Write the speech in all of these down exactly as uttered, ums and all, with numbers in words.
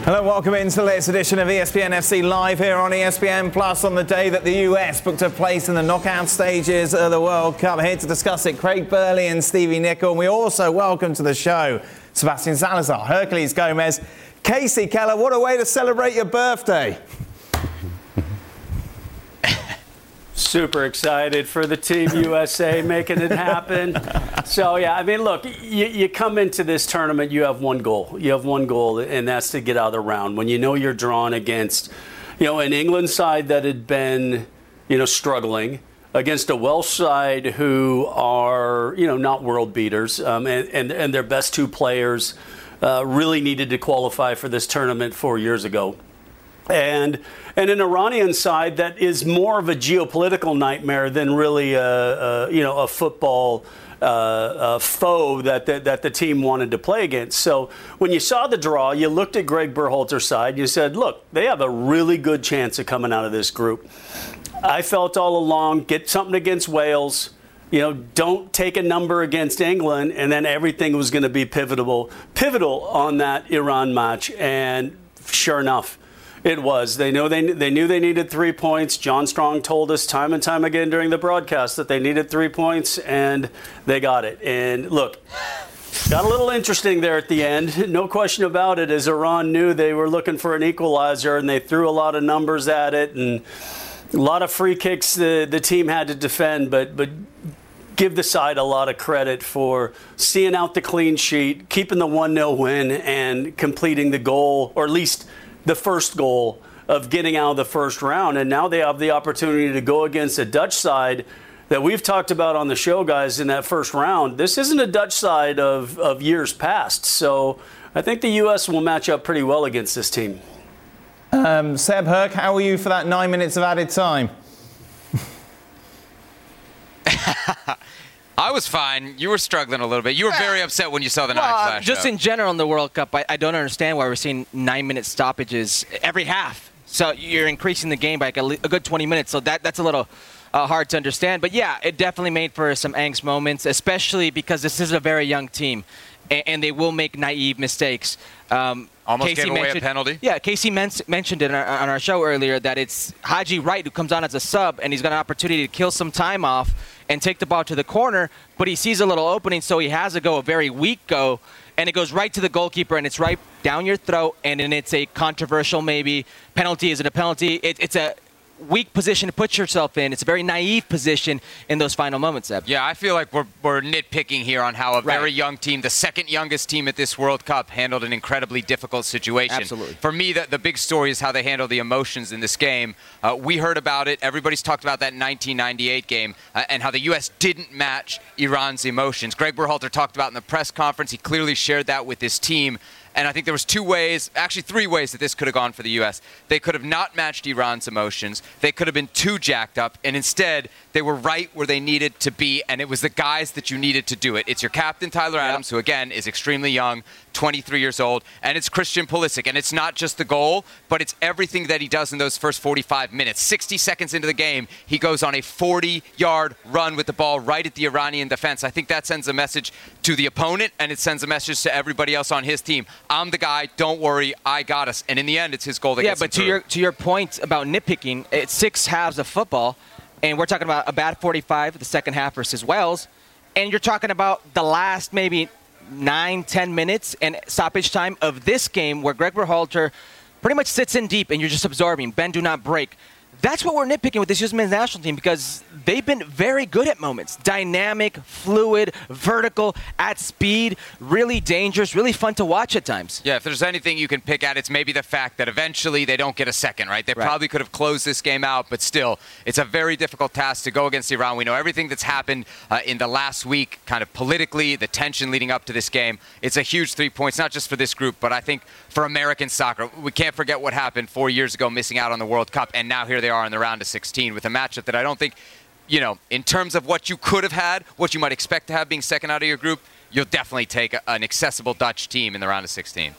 Hello, welcome into the latest edition of E S P N F C Live here on E S P N Plus on the day that the U S booked a place in the knockout stages of the World Cup. Here to discuss it, Craig Burley and Stevie Nicol. And we also welcome to the show Sebastian Salazar, Hercules Gomez, Casey Keller. What a way to celebrate your birthday. Super excited for the Team U S A making it happen. So, yeah, I mean, look, you, you come into this tournament, you have one goal. You have one goal, and that's to get out of the round. When you know you're drawn against, you know, an England side that had been, you know, struggling, against a Welsh side who are, you know, not world beaters, um, and, and, and their best two players uh, really needed to qualify for this tournament four years ago. And and an Iranian side that is more of a geopolitical nightmare than really a, a you know a football uh, a foe that the, that the team wanted to play against. So when you saw the draw, you looked at Greg Berhalter's side. And you said, look, they have a really good chance of coming out of this group. I felt all along, get something against Wales. You know, don't take a number against England, and then everything was going to be pivotal pivotal on that Iran match. And sure enough, it was. They knew they they knew they needed three points. John Strong told us time and time again during the broadcast that they needed three points, and they got it. And look, got a little interesting there at the end. No question about it, as Iran knew they were looking for an equalizer, and they threw a lot of numbers at it, and a lot of free kicks the, the team had to defend, but but give the side a lot of credit for seeing out the clean sheet, keeping the one nil win, and completing the goal, or at least the first goal of getting out of the first round. And now they have the opportunity to go against a Dutch side that we've talked about on the show, guys, in that first round. This isn't a Dutch side of, of years past. So I think the U S will match up pretty well against this team. Um, Seb, Herc, how were you for that nine minutes of added time? I was fine. You were struggling a little bit. You were very upset when you saw the well, nine flash. Just up. in general in the World Cup, I, I don't understand why we're seeing nine-minute stoppages every half. So you're increasing the game by like a, a good twenty minutes. So that that's a little uh, hard to understand. But, yeah, it definitely made for some angst moments, especially because this is a very young team, and, and they will make naive mistakes. Um, Almost Casey gave away mentioned, a penalty. Yeah, Casey men- mentioned it on our, on our show earlier that it's Haji Wright who comes on as a sub, and he's got an opportunity to kill some time off and take the ball to the corner, but he sees a little opening, so he has a go, a very weak go, and it goes right to the goalkeeper, and it's right down your throat, and then it's a controversial maybe penalty. Is it a penalty? It, it's a weak position to put yourself in. It's a very naive position in those final moments, Eb. Yeah, I feel like we're, we're nitpicking here on how a very Right. young team, the second youngest team at this World Cup, handled an incredibly difficult situation. Absolutely. For me, the, the big story is how they handle the emotions in this game. Uh, we heard about it. Everybody's talked about that nineteen ninety-eight game uh, and how the U S didn't match Iran's emotions. Greg Berhalter talked about in the press conference. He clearly shared that with his team. And I think there was two ways, actually three ways that this could have gone for the U S. They could have not matched Iran's emotions. They could have been too jacked up. And instead, they were right where they needed to be. And it was the guys that you needed to do it. It's your captain, Tyler Adams, who, again, is extremely young, twenty-three years old. And it's Christian Pulisic. And it's not just the goal, but it's everything that he does in those first forty-five minutes. sixty seconds into the game, he goes on a forty-yard run with the ball right at the Iranian defense. I think that sends a message to the opponent, and it sends a message to everybody else on his team. I'm the guy. Don't worry. I got us. And in the end, it's his goal that yeah, gets but him to through. your to your point about nitpicking, it's six halves of football, and we're talking about a bad forty-five, the second half versus Wales, and you're talking about the last maybe nine, ten minutes and stoppage time of this game where Greg Berhalter pretty much sits in deep and you're just absorbing. Bend, do not break. That's what we're nitpicking with this U S men's national team because they've been very good at moments. Dynamic, fluid, vertical, at speed, really dangerous, really fun to watch at times. Yeah, if there's anything you can pick at, it's maybe the fact that eventually they don't get a second, right? They Right. probably could have closed this game out, but still, it's a very difficult task to go against Iran. We know everything that's happened uh, in the last week, kind of politically, the tension leading up to this game. It's a huge three points, not just for this group, but I think for American soccer. We can't forget what happened four years ago, missing out on the World Cup, and now here they are in the round of sixteen with a matchup that I don't think, you know, in terms of what you could have had, what you might expect to have being second out of your group, you'll definitely take a, an accessible Dutch team in the round of sixteen.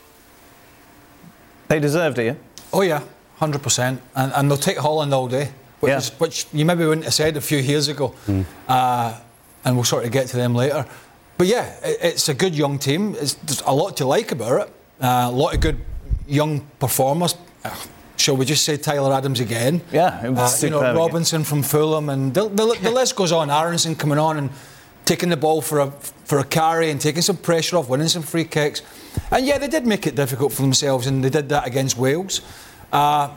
They deserved it, yeah? Oh, yeah, one hundred percent. And, and they'll take Holland all day, which, Yeah. is, which you maybe wouldn't have said a few years ago. Mm. Uh, and we'll sort of get to them later. But, yeah, it, it's a good young team. It's, there's a lot to like about it. Uh, a lot of good young performers. Shall we just say Tyler Adams again? Yeah, it was uh, you know, superb Robinson from Fulham, and the, the, the list goes on. Aronson coming on and taking the ball for a for a carry and taking some pressure off, winning some free kicks. And yeah, they did make it difficult for themselves, and they did that against Wales. Uh,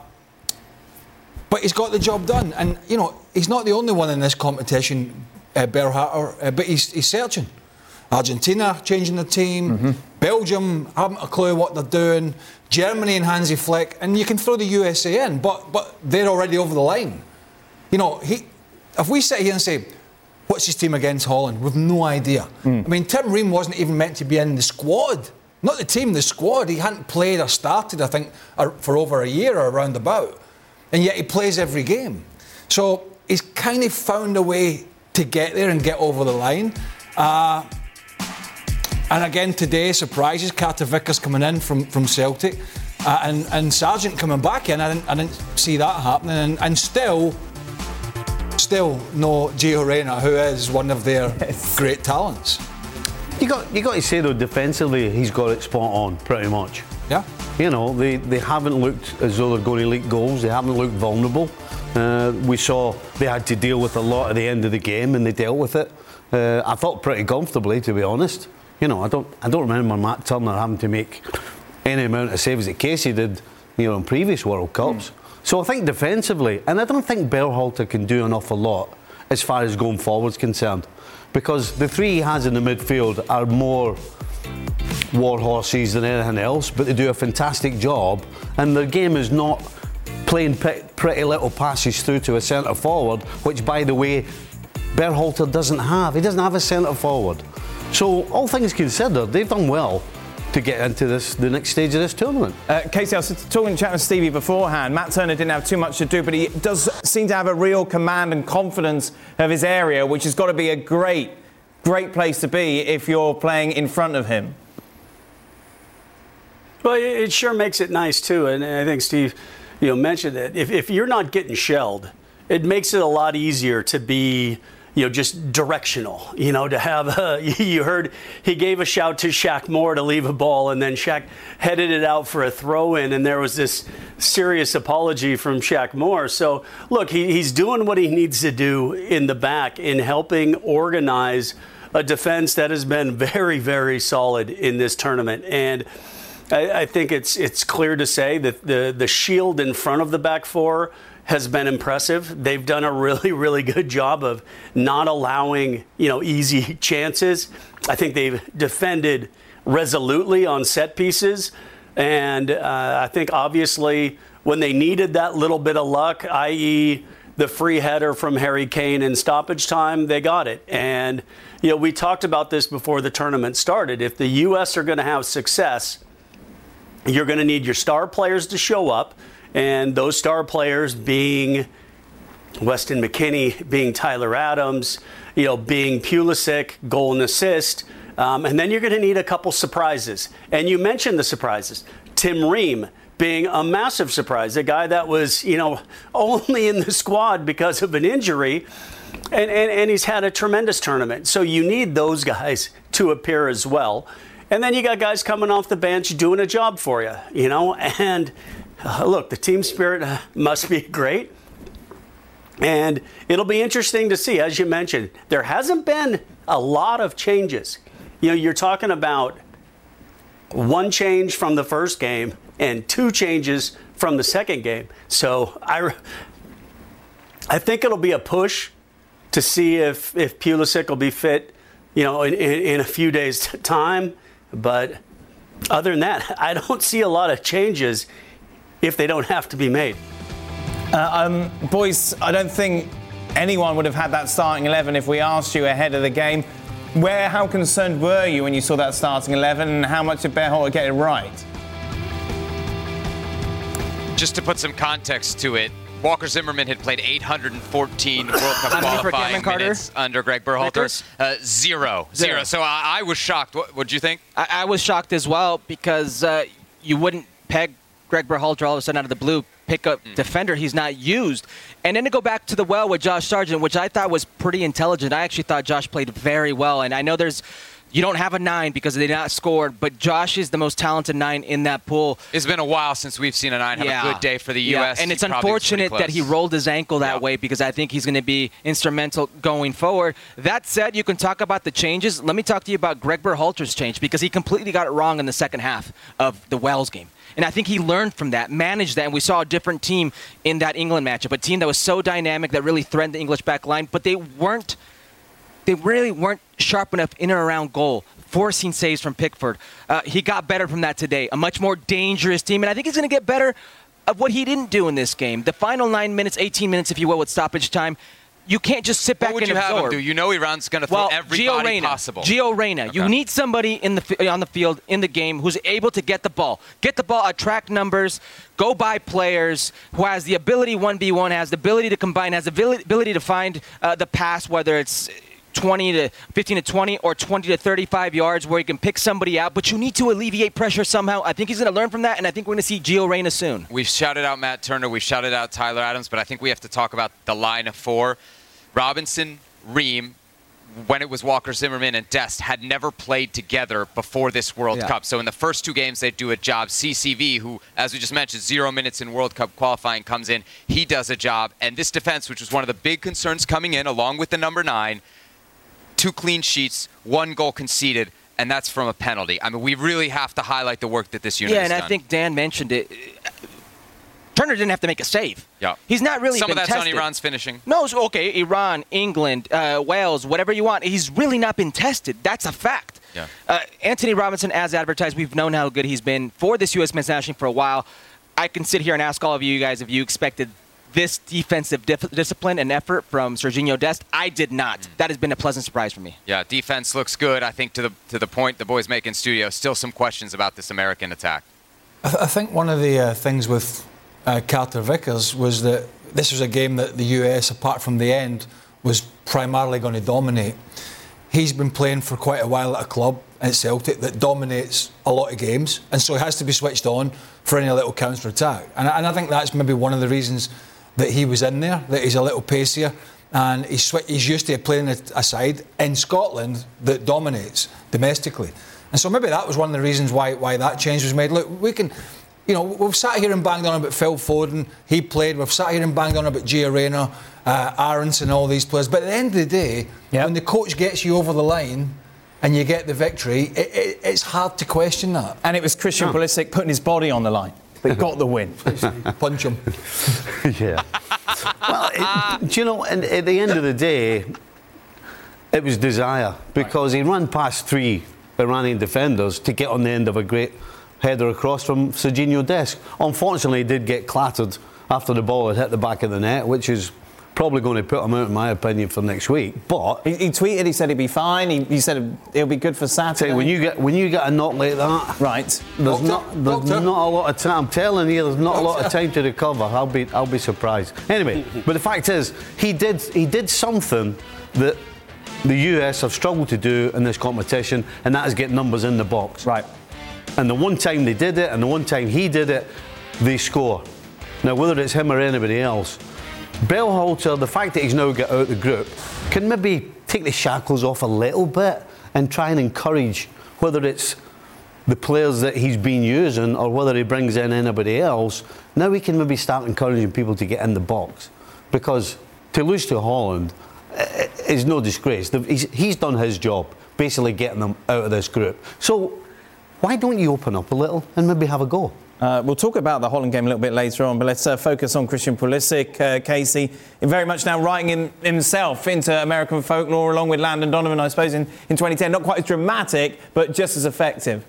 but he's got the job done, and you know he's not the only one in this competition, uh, Berhalter, uh, but he's, he's searching. Argentina changing the team, mm-hmm. Belgium haven't a clue what they're doing, Germany and Hansi Flick, and you can throw the U S A in, but but they're already over the line. You know, he. If we sit here and say, what's his team against Holland? We've no idea. Mm. I mean, Tim Ream wasn't even meant to be in the squad. Not the team, the squad. He hadn't played or started, I think, for over a year or around about. And yet he plays every game. So he's kind of found a way to get there and get over the line. Uh, and again today, surprises. Carter Vickers coming in from, from Celtic. Uh, and, and Sargent coming back in. I didn't, I didn't see that happening. And, and still... Still no Gio Reyna, who is one of their yes. great talents. You got you got to say though, defensively he's got it spot on pretty much. Yeah. You know, they, they haven't looked as though they're going to leak goals. They haven't looked vulnerable. Uh, we saw they had to deal with a lot at the end of the game, and they dealt with it. Uh, I thought pretty comfortably, to be honest. You know, I don't I don't remember Matt Turner having to make any amount of saves that Casey did, you know, in previous World Cups. Mm. So I think defensively, and I don't think Berhalter can do an awful lot as far as going forward's concerned, because the three he has in the midfield are more war horses than anything else, but they do a fantastic job, and their game is not playing pretty little passes through to a centre forward, which, by the way, Berhalter doesn't have. He doesn't have a centre forward. So all things considered, they've done well to get into this the next stage of this tournament. Uh, Casey, I was talking chat with Stevie beforehand. Matt Turner didn't have too much to do, but he does seem to have a real command and confidence of his area, which has got to be a great, great place to be if you're playing in front of him. Well, it sure makes it nice too, and I think Steve, you know, mentioned that if if you're not getting shelled, it makes it a lot easier to be, you know, just directional, you know, to have a, you heard he gave a shout to Shaq Moore to leave a ball, and then Shaq headed it out for a throw in, and there was this serious apology from Shaq Moore. So look, he, he's doing what he needs to do in the back in helping organize a defense that has been very, very solid in this tournament. And I, I think it's it's clear to say that the, the shield in front of the back four has been impressive. They've done a really, really good job of not allowing, you know, easy chances. I think they've defended resolutely on set pieces. And uh, I think obviously when they needed that little bit of luck, that is the free header from Harry Kane in stoppage time, they got it. And, you know, we talked about this before the tournament started. If the U S are going to have success, you're going to need your star players to show up. And those star players being Weston McKennie, being Tyler Adams, you know, being Pulisic, goal and assist. Um, and then you're going to need a couple surprises. And you mentioned the surprises. Tim Ream being a massive surprise, a guy that was, you know, only in the squad because of an injury. And, and, and he's had a tremendous tournament. So you need those guys to appear as well. And then you got guys coming off the bench doing a job for you, you know, and Uh, look, the team spirit uh, must be great. And it'll be interesting to see, as you mentioned, there hasn't been a lot of changes. You know, you're talking about one change from the first game and two changes from the second game. So I, I think it'll be a push to see if, if Pulisic will be fit, you know, in, in, in a few days' time. But other than that, I don't see a lot of changes if they don't have to be made. Uh, um, boys, I don't think anyone would have had that starting eleven if we asked you ahead of the game. Where, how concerned were you when you saw that starting eleven, and how much did Berhalter get it right? Just to put some context to it, Walker Zimmerman had played eight hundred fourteen World Cup qualifying minutes under Greg Berhalter. Uh, zero. Zero. Zero. So I, I was shocked. What did you think? I, I was shocked as well, because uh, you wouldn't peg Greg Berhalter all of a sudden out of the blue, pick up mm. defender he's not used. And then to go back to the well with Josh Sargent, which I thought was pretty intelligent. I actually thought Josh played very well. And I know there's You don't have a nine because they did not score, but Josh is the most talented nine in that pool. It's been a while since we've seen a nine have Yeah. a good day for the U S. Yeah. And it's He probably was pretty unfortunate that he close. rolled his ankle that Yeah. way because I think he's going to be instrumental going forward. That said, you can talk about the changes. Let me talk to you about Greg Berhalter's change because he completely got it wrong in the second half of the Wales game. And I think he learned from that, managed that, and we saw a different team in that England matchup, a team that was so dynamic that really threatened the English back line, but they weren't They really weren't sharp enough in and around goal, forcing saves from Pickford. Uh, he got better from that today. A much more dangerous team, and I think he's going to get better of what he didn't do in this game. The final nine minutes, eighteen minutes, if you will, with stoppage time, you can't just sit back What would and you have absorb. him do? You know Iran's going to throw Well, every Gio body Reyna, possible. Gio Reyna. Okay. You need somebody in the fi- on the field in the game who's able to get the ball, get the ball, attract numbers, go by players, who has the ability one v one, has the ability to combine, has the abili- ability to find uh, the pass, whether it's twenty to fifteen to twenty or twenty to thirty-five yards where you can pick somebody out, but you need to alleviate pressure somehow. I think he's going to learn from that, and I think we're going to see Gio Reyna soon. We've shouted out Matt Turner, we've shouted out Tyler Adams, but I think we have to talk about the line of four. Robinson, Ream, when it was Walker Zimmerman and Dest, had never played together before this World Yeah. Cup. So in the first two games, they do a job. C C V, who, as we just mentioned, zero minutes in World Cup qualifying, comes in. He does a job. And this defense, which was one of the big concerns coming in, along with the number nine, two clean sheets, one goal conceded, and that's from a penalty. I mean, we really have to highlight the work that this unit Yeah, has and done. I think Dan mentioned it. Turner didn't have to make a save. Yeah. He's not really Some been of that's tested. on Iran's finishing. No, it's okay, Iran, England, uh, Wales, whatever you want. He's really not been tested. That's a fact. Yeah. Uh, Anthony Robinson, as advertised, we've known how good he's been for this U S men's national team for a while. I can sit here and ask all of you guys if you expected this defensive dif- discipline and effort from Serginho Dest. I did not. Mm. That has been a pleasant surprise for me. Yeah, defense looks good. I think to the to the point the boys make in studio, still some questions about this American attack. I, th- I think one of the uh, things with uh, Carter Vickers was that this was a game that the U S, apart from the end, was primarily going to dominate. He's been playing for quite a while at a club at Celtic that dominates a lot of games, and so he has to be switched on for any little counter attack. And, I- and I think that's maybe one of the reasons that he was in there, that he's a little pacier, and he's, sw- he's used to playing a, a side in Scotland that dominates domestically. And so maybe that was one of the reasons why why that change was made. Look, we can, you know, we've sat here and banged on about Phil Foden. He played. We've sat here and banged on about Gio Reyna, uh, Aronson, all these players. But at the end of the day, Yep. when the coach gets you over the line and you get the victory, it, it, it's hard to question that. And it was Christian Pulisic putting his body on the line. But he got the win. Punch him. Yeah. Well, it, do you know, and at the end of the day, it was desire because he ran past three Iranian defenders to get on the end of a great header across from Serginho Dest. Unfortunately, he did get clattered after the ball had hit the back of the net, which is probably going to put him out, in my opinion, for next week. But He, he tweeted, he said he'd be fine. He, he said it'll be good for Saturday. say, when you get when you get a knock like that, Right. there's Doctor, not there's doctor. not a lot of time. I'm telling you, there's not a lot of time to recover. I'll be I'll be surprised. Anyway, but the fact is, he did he did something that the U S have struggled to do in this competition, and that is get numbers in the box. Right. And the one time they did it, and the one time he did it, they score. Now, whether it's him or anybody else, Berhalter, the fact that he's now got out of the group, can maybe take the shackles off a little bit and try and encourage, whether it's the players that he's been using or whether he brings in anybody else, now we can maybe start encouraging people to get in the box. Because to lose to Holland uh, is no disgrace. The- He's, he's done his job, basically getting them out of this group. So why don't you open up a little and maybe have a go? Uh, we'll talk about the Holland game a little bit later on, but let's uh, focus on Christian Pulisic. Uh, Casey, very much now writing in, himself into American folklore along with Landon Donovan, I suppose, in, in twenty ten. Not quite as dramatic, but just as effective.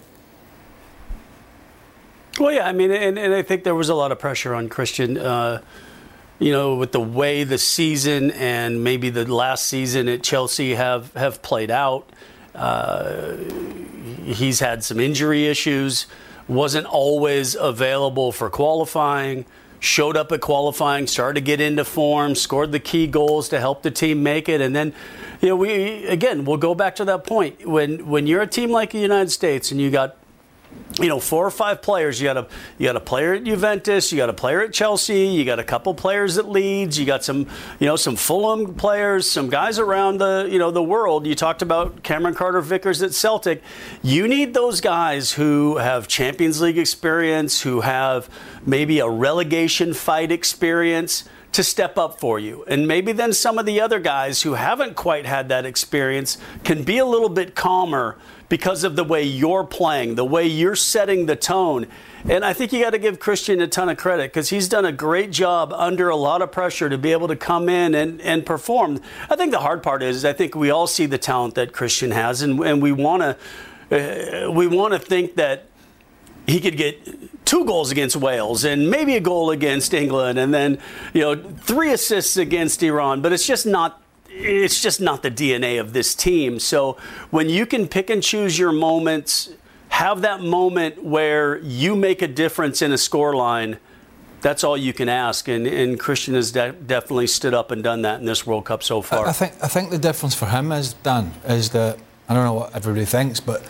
Well, yeah, I mean, and, and I think there was a lot of pressure on Christian, uh, you know, with the way the season and maybe the last season at Chelsea have, have played out. Uh, he's had some injury issues, wasn't always available for qualifying, showed up at qualifying, started to get into form, scored the key goals to help the team make it. And then, you know, we, again, we'll go back to that point. When, when you're a team like the United States and you got you know, four or five players. You got a you got a player at Juventus, you got a player at Chelsea, you got a couple players at Leeds, you got some, you know, some Fulham players, some guys around the, you know, the world. You talked about Cameron Carter-Vickers at Celtic. You need those guys who have Champions League experience, who have maybe a relegation fight experience to step up for you. And maybe then some of the other guys who haven't quite had that experience can be a little bit calmer because of the way you're playing, the way you're setting the tone. And I think you got to give Christian a ton of credit because he's done a great job under a lot of pressure to be able to come in and, and perform. I think the hard part is I think we all see the talent that Christian has, and, and we want to uh, we want to think that he could get two goals against Wales and maybe a goal against England and then, you know, three assists against Iran. But it's just not It's just not the D N A of this team. So when you can pick and choose your moments, have that moment where you make a difference in a scoreline, that's all you can ask. And, and Christian has de- definitely stood up and done that in this World Cup so far. I, I think I think the difference for him is, Dan, is that, I don't know what everybody thinks, but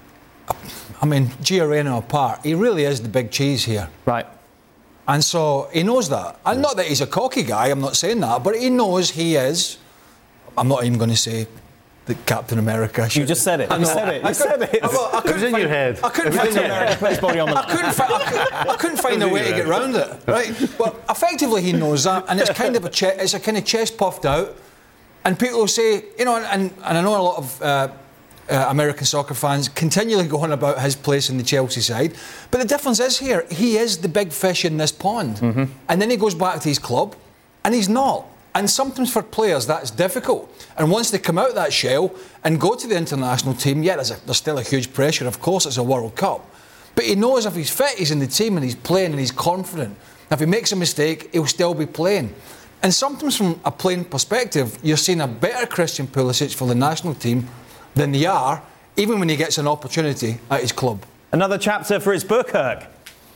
I mean, Gio Reyna apart, he really is the big cheese here. Right. And so he knows that. And not that he's a cocky guy, I'm not saying that, but he knows he is. I'm not even going to say that Captain America. You just said it. You said it. You said it. I, I, I It was in find, your head. I couldn't It was find in your a, head. Put his body on the I couldn't, fi- I couldn't, I couldn't find a way to get round it, right? But effectively he knows that, and it's kind of a che- it's a kind of chest puffed out, and people will say, you know, and, and, and I know a lot of uh, uh, American soccer fans continually go on about his place in the Chelsea side, but the difference is here, he is the big fish in this pond, mm-hmm. and then he goes back to his club, and he's not. And sometimes for players that's difficult. And once they come out of that shell and go to the international team, yeah, there's, a, there's still a huge pressure. Of course, it's a World Cup. But he knows if he's fit, he's in the team and he's playing and he's confident. If he makes a mistake, he'll still be playing. And sometimes from a playing perspective, you're seeing a better Christian Pulisic for the national team than they are, even when he gets an opportunity at his club. Another chapter for his book, Herc.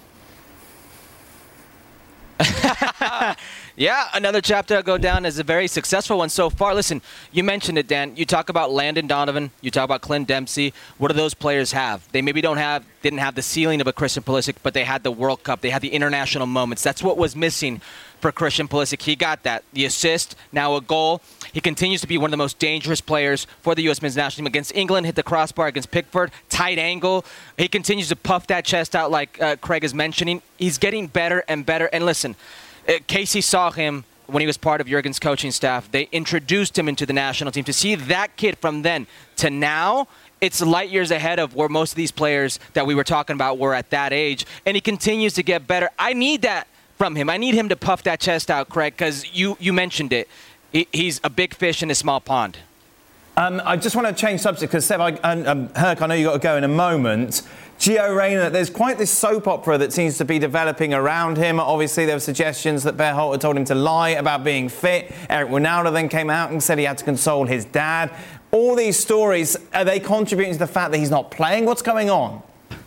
Yeah, another chapter will go down as a very successful one so far. Listen, you mentioned it, Dan. You talk about Landon Donovan. You talk about Clint Dempsey. What do those players have? They maybe don't have, didn't have the ceiling of a Christian Pulisic, but they had the World Cup. They had the international moments. That's what was missing for Christian Pulisic. He got that. The assist, now a goal. He continues to be one of the most dangerous players for the U S men's national team. Against England, hit the crossbar against Pickford, tight angle. He continues to puff that chest out like uh, Craig is mentioning. He's getting better and better. And listen, Casey saw him when he was part of Jurgen's coaching staff. They introduced him into the national team. To see that kid from then to now, it's light years ahead of where most of these players that we were talking about were at that age. And he continues to get better. I need that from him. I need him to puff that chest out, Craig, because you, you mentioned it. He, he's a big fish in a small pond. Um, I just want to change subject because, Seb, I, um, Herc, I know you've got to go in a moment. Gio Reyna, there's quite this soap opera that seems to be developing around him. Obviously, there were suggestions that Berhalter told him to lie about being fit. Eric Ronaldo then came out and said he had to console his dad. All these stories, are they contributing to the fact that he's not playing? What's going on?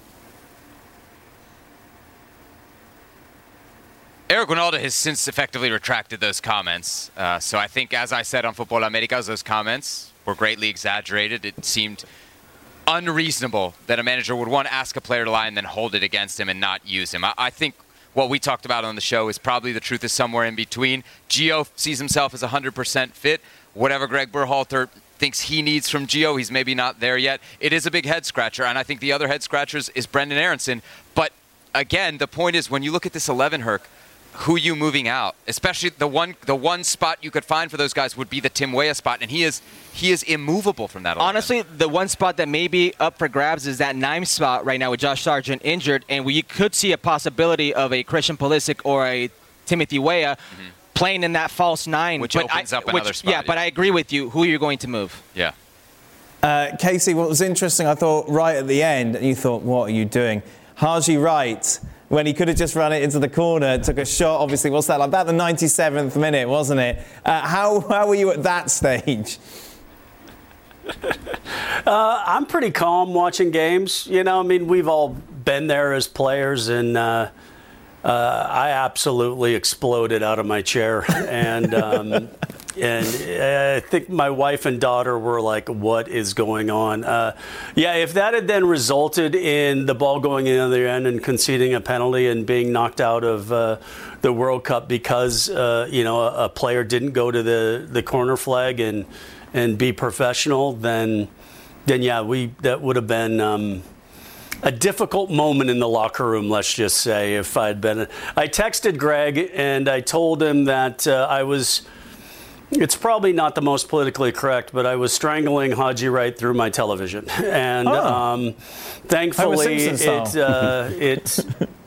Eric Ronaldo has since effectively retracted those comments. Uh, so I think, as I said on Football Americas, those comments were greatly exaggerated. It seemed unreasonable that a manager would, one, ask a player to lie and then hold it against him and not use him. I, I think what we talked about on the show is probably the truth is somewhere in between. Gio sees himself as one hundred percent fit. Whatever Greg Berhalter thinks he needs from Gio, he's maybe not there yet. It is a big head scratcher, and I think the other head scratchers is Brendan Aronson. But again, the point is when you look at this eleven, Herc, who you moving out, especially the one the one spot you could find for those guys would be the Tim Weah spot, and he is he is immovable from that eleven. Honestly, the one spot that may be up for grabs is that nine spot right now with Josh Sargent injured, and we could see a possibility of a Christian Pulisic or a Timothy Weah mm-hmm. playing in that false nine. Which but opens I, up which, another spot. Yeah, yeah, but I agree with you. Who are you going to move? Yeah. Uh, Casey, what was interesting, I thought, right at the end, you thought, what are you doing? Haji Wright, when he could have just run it into the corner, took a shot, obviously, what's that, like about the ninety-seventh minute, wasn't it? Uh, how, how were you at that stage? Uh, I'm pretty calm watching games. You know, I mean, we've all been there as players, and uh, uh, I absolutely exploded out of my chair. And, um, and I think my wife and daughter were like, what is going on? Uh, yeah, if that had then resulted in the ball going in the other end and conceding a penalty and being knocked out of uh, the World Cup because, uh, you know, a, a player didn't go to the, the corner flag and and be professional, then, then yeah, we that would have been um, a difficult moment in the locker room, let's just say, if I'd been. I texted Greg and I told him that uh, I was, it's probably not the most politically correct, but I was strangling Haji Wright through my television. And oh. um, thankfully, it, uh, it,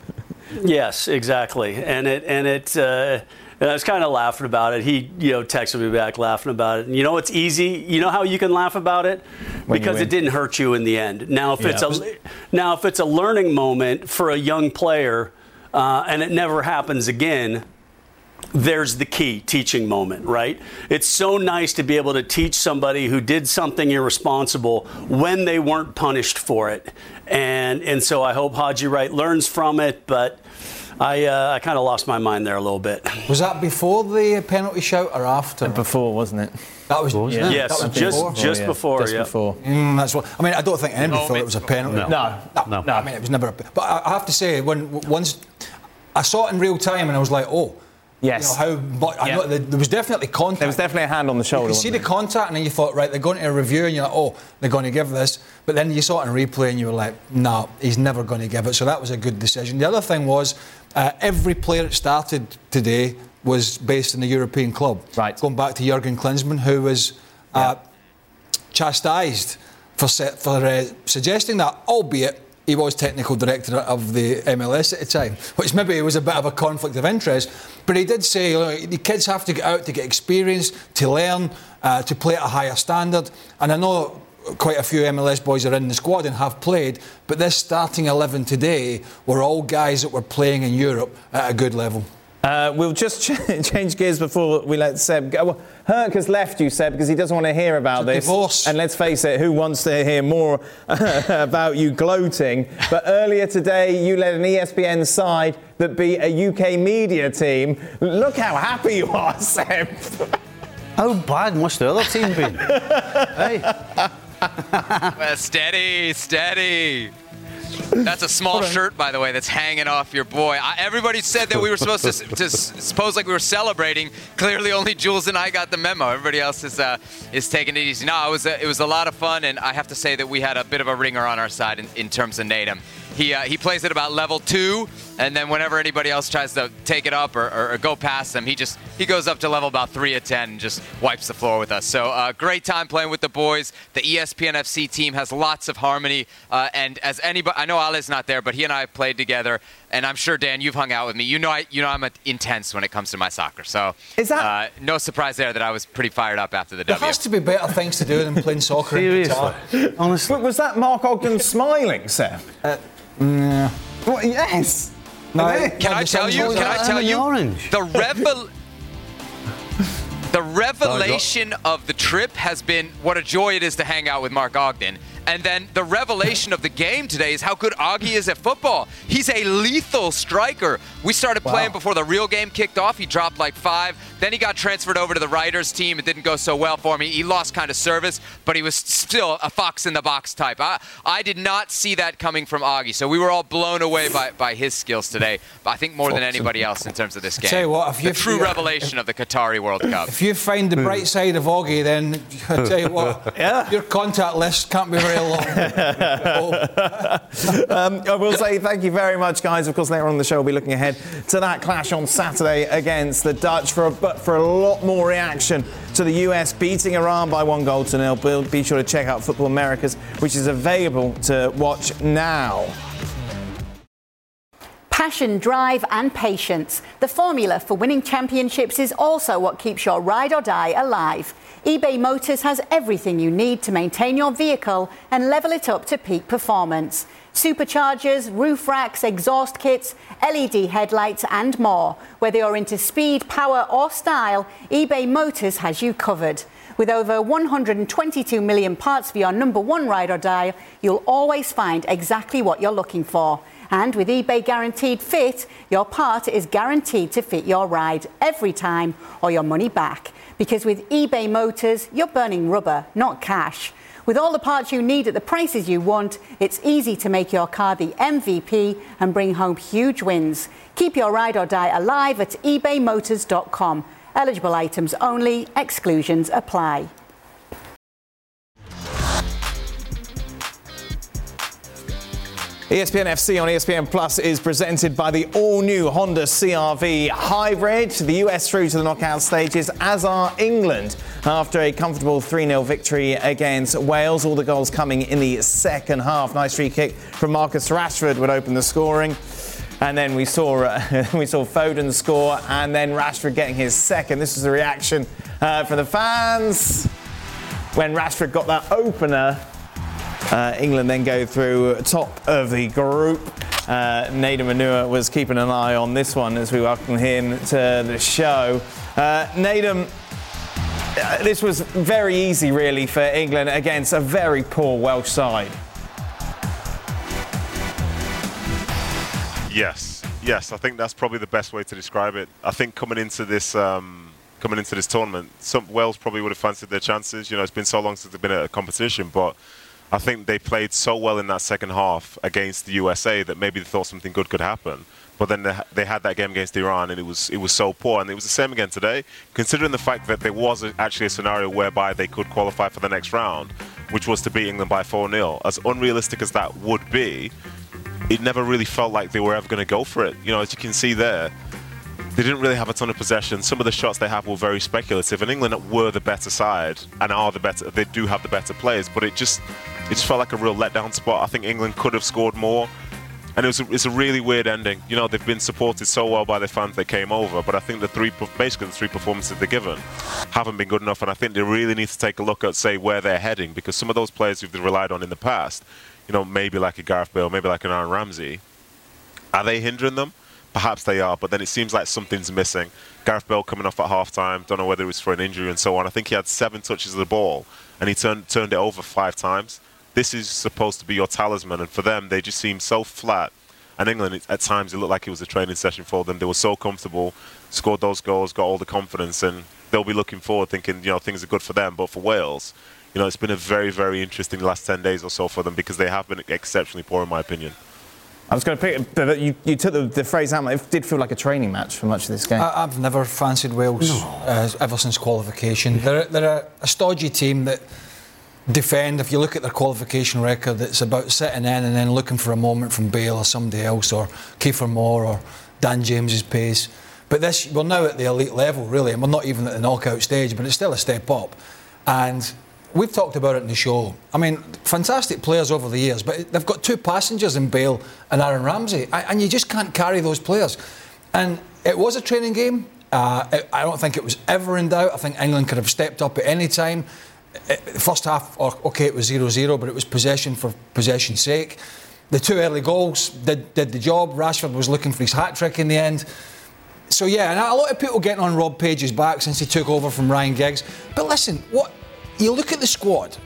yes, exactly. And it, and it, uh, and I was kind of laughing about it. He, you know, texted me back laughing about it. And you know what's easy? You know how you can laugh about it? When because it didn't hurt you in the end. Now, if yeah. it's a now if it's a learning moment for a young player, uh, and it never happens again, there's the key teaching moment, right? It's so nice to be able to teach somebody who did something irresponsible when they weren't punished for it. And and so I hope Haji Wright learns from it, but I uh, I kind of lost my mind there a little bit. Was that before the penalty shout or after? Before, wasn't it? That was, was yeah. Yes, that was just before. just oh, yeah. before. Just yeah. before. Mm, that's what I mean. I don't think anybody thought it was a penalty. No. No. No, No. I mean, it was never. A, but I, I have to say, when once I saw it in real time, and I was like, oh, Yes. you know, how? But I Yeah. know there was definitely contact. There was definitely a hand on the shoulder. You could see wasn't the there? contact, and then you thought, right, they're going to a review, and you're like, oh, they're going to give this. But then you saw it in replay, and you were like, no, he's never going to give it. So that was a good decision. The other thing was, uh, every player that started today was based in a European club. Right. Going back to Jurgen Klinsmann, who was uh, chastised for se- for uh, suggesting that, albeit he was technical director of the M L S at the time, which maybe was a bit of a conflict of interest. But he did say, you know, the kids have to get out to get experience, to learn, uh, to play at a higher standard. And I know quite a few M L S boys are in the squad and have played, but this starting eleven today were all guys that were playing in Europe at a good level. Uh, we'll just ch- change gears before we let Seb go. Well, Herc has left you, Seb, because he doesn't want to hear about It's a this. divorce. And let's face it, who wants to hear more about you gloating? But earlier today, you led an E S P N side that beat a U K media team. Look how happy you are, Seb. How bad must the other team be? Hey. Well, steady, steady. That's a small shirt, by the way, that's hanging off your boy. I, everybody said that we were supposed to, to suppose like we were celebrating. Clearly, only Jules and I got the memo. Everybody else is uh, is taking it easy. No, it was a, it was a lot of fun, and I have to say that we had a bit of a ringer on our side in, in terms of Natum. He uh, he plays at about level two, and then whenever anybody else tries to take it up or, or, or go past him, he just he goes up to level about three of ten and just wipes the floor with us. So uh, great time playing with the boys. The E S P N F C team has lots of harmony, uh, and as anybody, I know Ali's not there, but he and I have played together, and I'm sure Dan, you've hung out with me. You know, I you know I'm intense when it comes to my soccer. So Is that uh, no surprise there that I was pretty fired up after the There W. has to be better things to do than playing soccer in Qatar. Seriously. Honestly. But was that Mark Ogden smiling, Seb? Uh, yeah. What, yes. No, Can I tell you? Can I tell you? Orange. The revel. The revelation of the trip has been what a joy it is to hang out with Mark Ogden. And then the revelation of the game today is how good Augie is at football. He's a lethal striker. We started playing Wow. before the real game kicked off. He dropped like five. Then he got transferred over to the Riders team. It didn't go so well for me. He lost kind of service, but he was still a fox in the box type. I, I did not see that coming from Augie. So we were all blown away by, by his skills today. I think more than anybody else in terms of this game. Tell you what, if the you- true if- revelation of the Qatari World Cup. If you find the bright side of Augie, then I tell you what, Yeah. your contact list can't be very long. Oh. um, I will say thank you very much, guys. Of course, later on in the show, we'll be looking ahead to that clash on Saturday against the Dutch for a, but for a lot more reaction to the U S beating Iran by one goal to nil. Be, be sure to check out Football Americas, which is available to watch now. Passion, drive and patience. The formula for winning championships is also what keeps your ride or die alive. eBay Motors has everything you need to maintain your vehicle and level it up to peak performance. Superchargers, roof racks, exhaust kits, L E D headlights and more. Whether you're into speed, power or style, eBay Motors has you covered. With over one hundred twenty-two million parts for your number one ride or die, you'll always find exactly what you're looking for. And with eBay Guaranteed Fit, your part is guaranteed to fit your ride every time or your money back. Because with eBay Motors, you're burning rubber, not cash. With all the parts you need at the prices you want, it's easy to make your car the M V P and bring home huge wins. Keep your ride or die alive at ebay motors dot com. Eligible items only, exclusions apply. E S P N F C on E S P N Plus is presented by the all-new Honda C R V Hybrid. The U S through to the knockout stages, as are England, after a comfortable three nil victory against Wales. All the goals coming in the second half. Nice free kick from Marcus Rashford would open the scoring. And then we saw uh, we saw Foden score, and then Rashford getting his second. This was the reaction uh, from the fans when Rashford got that opener. Uh, England then go through top of the group. Uh, Naden Manua was keeping an eye on this one as we welcome him to the show. Uh, Naden, uh, this was very easy really for England against a very poor Welsh side. Yes, yes, I think that's probably the best way to describe it. I think coming into this um, coming into this tournament, some Wales probably would have fancied their chances. You know, it's been so long since they've been at a competition, but I think they played so well in that second half against the U S A that maybe they thought something good could happen. But then they, they had that game against Iran, and it was it was so poor. And it was the same again today, considering the fact that there was a, actually a scenario whereby they could qualify for the next round, which was to beat England by four nil. As unrealistic as that would be, it never really felt like they were ever going to go for it. You know, as you can see there, they didn't really have a ton of possession. Some of the shots they have were very speculative, and England were the better side and are the better. They do have the better players, but it just it just felt like a real letdown spot. I think England could have scored more, and it was a, it's a really weird ending. You know, they've been supported so well by the fans that came over, but I think the three basically the three performances they're given haven't been good enough, and I think they really need to take a look at, say, where they're heading, because some of those players who've relied on in the past, you know, maybe like a Gareth Bale, maybe like an Aaron Ramsey, are they hindering them? Perhaps they are, but then it seems like something's missing. Gareth Bale coming off at half-time, don't know whether it was for an injury and so on. I think he had seven touches of the ball, and he turned turned it over five times. This is supposed to be your talisman, and for them, they just seem so flat. And England, at times, it looked like it was a training session for them. They were so comfortable, scored those goals, got all the confidence, and they'll be looking forward, thinking, you know, things are good for them. But for Wales, you know, it's been a very, very interesting last ten days or so for them, because they have been exceptionally poor, in my opinion. I was going to pick it, but you, you took the, the phrase out. It did feel like a training match for much of this game. I, I've never fancied Wales no. uh, ever since qualification. They're, they're a, a stodgy team that defend. If you look at their qualification record, it's about sitting in and then looking for a moment from Bale or somebody else, or Kiefer Moore or Dan James's pace. But this, we're now at the elite level, really, and we're not even at the knockout stage, but it's still a step up. And we've talked about it in the show. I mean, fantastic players over the years, but they've got two passengers in Bale and Aaron Ramsey, and you just can't carry those players. And it was a training game. Uh, I don't think it was ever in doubt. I think England could have stepped up at any time. The first half, OK, it was zero zero, but it was possession for possession's sake. The two early goals did, did the job. Rashford was looking for his hat-trick in the end. So, yeah, and a lot of people getting on Rob Page's back since he took over from Ryan Giggs. But listen, what you look at the squad,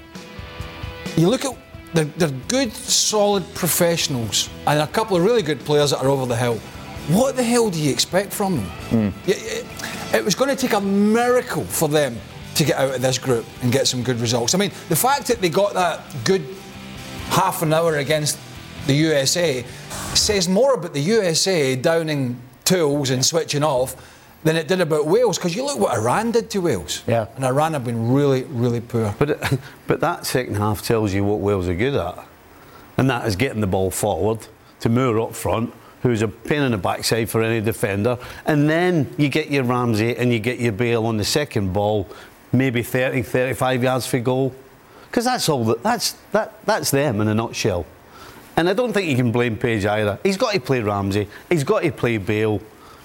you look at they're, they're good, solid professionals, and a couple of really good players that are over the hill. What the hell do you expect from them? Mm. It, it was going to take a miracle for them to get out of this group and get some good results. I mean, the fact that they got that good half an hour against the U S A says more about the U S A downing tools and switching off than it did about Wales, because you look what Iran did to Wales. Yeah. And Iran have been really, really poor. But it, but that second half tells you what Wales are good at, and that is getting the ball forward to Moore up front, who's a pain in the backside for any defender, and then you get your Ramsey and you get your Bale on the second ball, maybe thirty, thirty-five yards for goal, because that's all that that's that that's them in a nutshell. And I don't think you can blame Page either. He's got to play Ramsey, he's got to play Bale.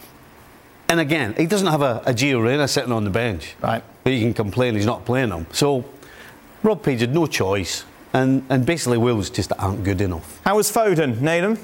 And again, he doesn't have a, a Gio Reyna sitting on the bench. Right. That you can complain he's not playing him. So, Rob Page had no choice. And, and basically, Wales just aren't good enough. How was Foden, Naden?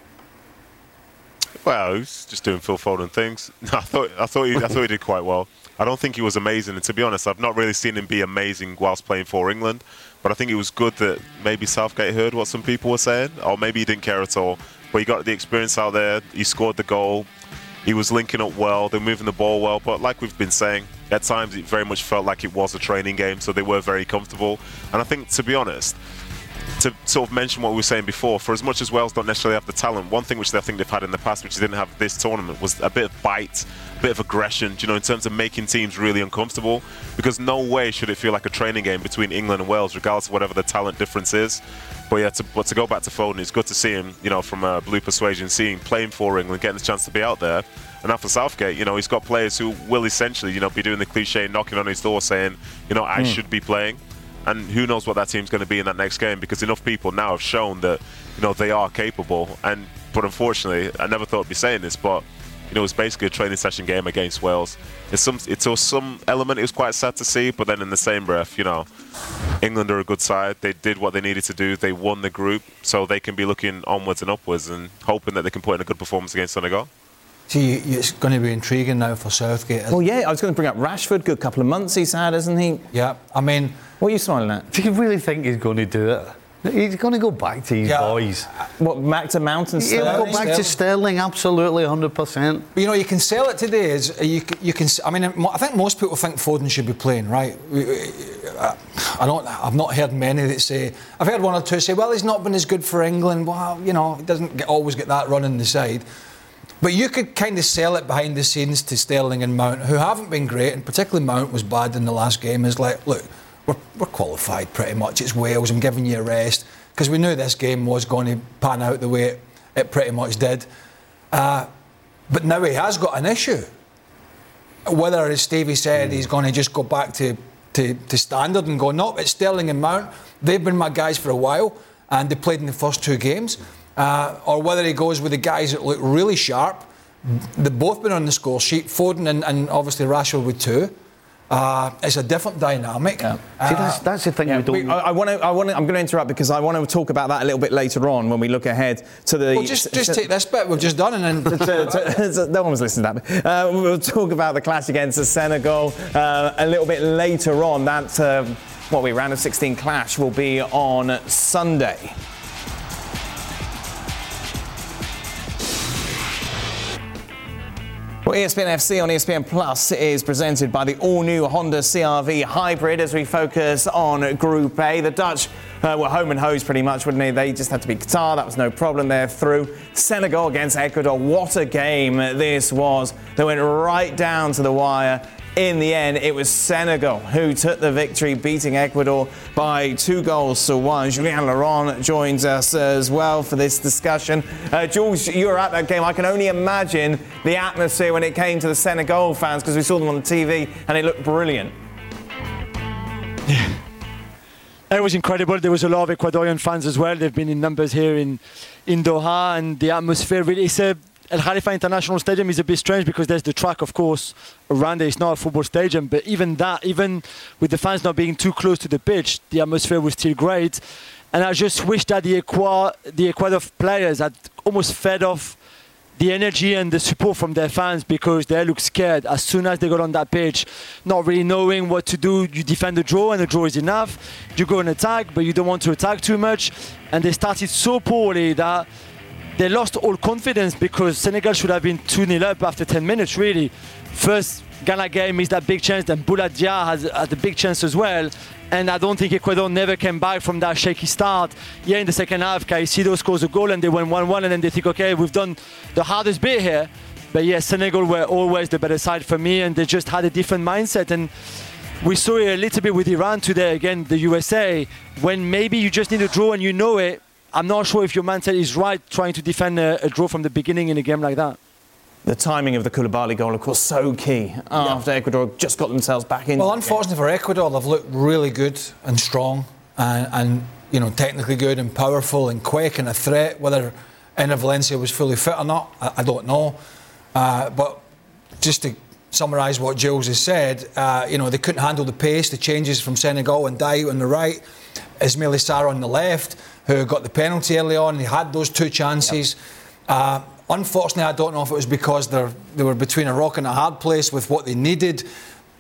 Well, he was just doing Phil Foden things. I thought I thought he, I thought he did quite well. I don't think he was amazing. And to be honest, I've not really seen him be amazing whilst playing for England. But I think it was good that maybe Southgate heard what some people were saying, or maybe he didn't care at all. But he got the experience out there. He scored the goal. He was linking up well. They're moving the ball well. But like we've been saying, at times it very much felt like it was a training game, so they were very comfortable. And I think, to be honest, to sort of mention what we were saying before, for as much as Wales don't necessarily have the talent, one thing which I think they've had in the past, which they didn't have this tournament, was a bit of bite, a bit of aggression, you know, in terms of making teams really uncomfortable. Because no way should it feel like a training game between England and Wales, regardless of whatever the talent difference is. But yeah, to, but to go back to Foden, it's good to see him, you know, from a Blue Persuasion, seeing playing for England, getting the chance to be out there. And after Southgate, you know, he's got players who will essentially, you know, be doing the cliche, knocking on his door, saying, you know, I mm. should be playing. And who knows what that team's going to be in that next game, because enough people now have shown that, you know, they are capable. And but unfortunately, I never thought I'd be saying this, but you know, it was basically a training session game against Wales. It's some, it's some element it was quite sad to see, but then in the same breath, you know, England are a good side. They did what they needed to do. They won the group, so they can be looking onwards and upwards and hoping that they can put in a good performance against Senegal. See, it's going to be intriguing now for Southgate. Well, yeah, I was going to bring up Rashford. Good couple of months he's had, hasn't he? Yeah, I mean... What are you smiling at? Do you really think he's going to do it? He's going to go back to his yeah. boys. What, back to Mount and Sterling? He'll go back Sterling. to Sterling, absolutely, one hundred percent. But, you know, you can sell it today. Is you, you can. I mean, I think most people think Foden should be playing, right? I don't. I've not heard many that say. I've heard one or two say, well, he's not been as good for England. Well, you know, he doesn't get, always get that run in the side. But you could kind of sell it behind the scenes to Sterling and Mount, who haven't been great, and particularly Mount was bad in the last game. Is like, look, we're, we're qualified pretty much. It's Wales. I'm giving you a rest. Because we knew this game was going to pan out the way it, it pretty much did. Uh, but now he has got an issue. Whether, as Stevie said, mm. he's going to just go back to, to, to standard and go, no, it's Sterling and Mount. They've been my guys for a while, and they played in the first two games. Uh, or whether he goes with the guys that look really sharp. They've both been on the score sheet, Foden and, and obviously Rashford with two. Uh, it's a different dynamic. Yeah. Uh, See, that's, that's the thing. Yeah, we don't. We, I, I want to. I want. I'm going to interrupt because I want to talk about that a little bit later on when we look ahead to the. Well, just just take this bit we've just done and then. to, to, to, no one was listening to that. Uh, we'll talk about the clash against Senegal uh, a little bit later on. That uh, what we round of sixteen clash will be on Sunday. Well, E S P N F C on E S P N Plus is presented by the all-new Honda C R V Hybrid as we focus on Group A. The Dutch uh, were home and hose pretty much, wouldn't they? They just had to beat Qatar. That was no problem. They're through. Senegal against Ecuador. What a game this was. They went right down to the wire. In the end, it was Senegal who took the victory, beating Ecuador by two goals to one. Julien Laurent joins us as well for this discussion. Uh, Jules, you were at that game. I can only imagine the atmosphere when it came to the Senegal fans because we saw them on the T V and it looked brilliant. Yeah. It was incredible. There was a lot of Ecuadorian fans as well. They've been in numbers here in, in Doha, and the atmosphere really is a El Khalifa International Stadium is a bit strange because there's the track, of course, around it. It's not a football stadium, but even that, even with the fans not being too close to the pitch, the atmosphere was still great. And I just wish that the Ecuador, the Ecuador players had almost fed off the energy and the support from their fans because they look scared as soon as they got on that pitch, not really knowing what to do. You defend the draw and the draw is enough. You go and attack, but you don't want to attack too much. And they started so poorly that they lost all confidence because Senegal should have been two nil up after ten minutes, really. First, Ghana game is that big chance, then Boulaye Dia has, has a big chance as well. And I don't think Ecuador never came back from that shaky start. Yeah, in the second half, Caicedo scores a goal and they went one one, and then they think, okay, we've done the hardest bit here. But yeah, Senegal were always the better side for me, and they just had a different mindset. And we saw it a little bit with Iran today, again, the U S A, when maybe you just need a draw and you know it. I'm not sure if your mindset is right trying to defend a, a draw from the beginning in a game like that. The timing of the Koulibaly goal, of course, so key after yeah. Ecuador just got themselves back in. Well, unfortunately for Ecuador, they've looked really good and strong and, and you know, technically good and powerful and quick and a threat. Whether Enner Valencia was fully fit or not, I, I don't know. Uh, but just to summarise what Jules has said, uh, you know, they couldn't handle the pace, the changes from Senegal and Diaye on the right, Ismaïla Sarr on the left, who got the penalty early on. He had those two chances. Yep. Uh, unfortunately, I don't know if it was because they're, they were between a rock and a hard place with what they needed.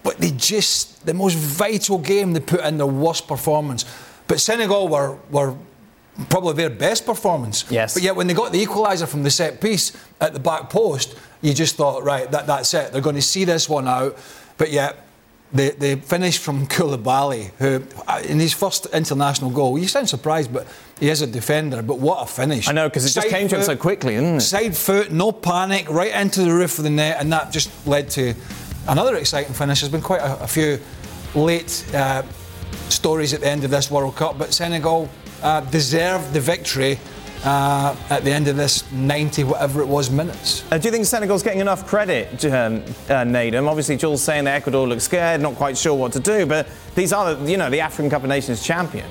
but they just, the most vital game, they put in their worst performance. But Senegal were, were probably their best performance. Yes. But yet when they got the equaliser from the set piece at the back post, you just thought, right, that, that's it. They're going to see this one out. But yet they, they finished from Koulibaly, who, in his first international goal, you sound surprised, but he is a defender, but what a finish. I know, because it just Side came to him foot, so quickly, didn't it? Side foot, no panic, right into the roof of the net, and that just led to another exciting finish. There's been quite a, a few late uh, stories at the end of this World Cup, but Senegal uh, deserved the victory uh, at the end of this ninety, whatever it was, minutes. Uh, do you think Senegal's getting enough credit, um, uh, Nedum? Obviously, Jules saying that Ecuador looks scared, not quite sure what to do, but these are, the, you know, the African Cup of Nations champions.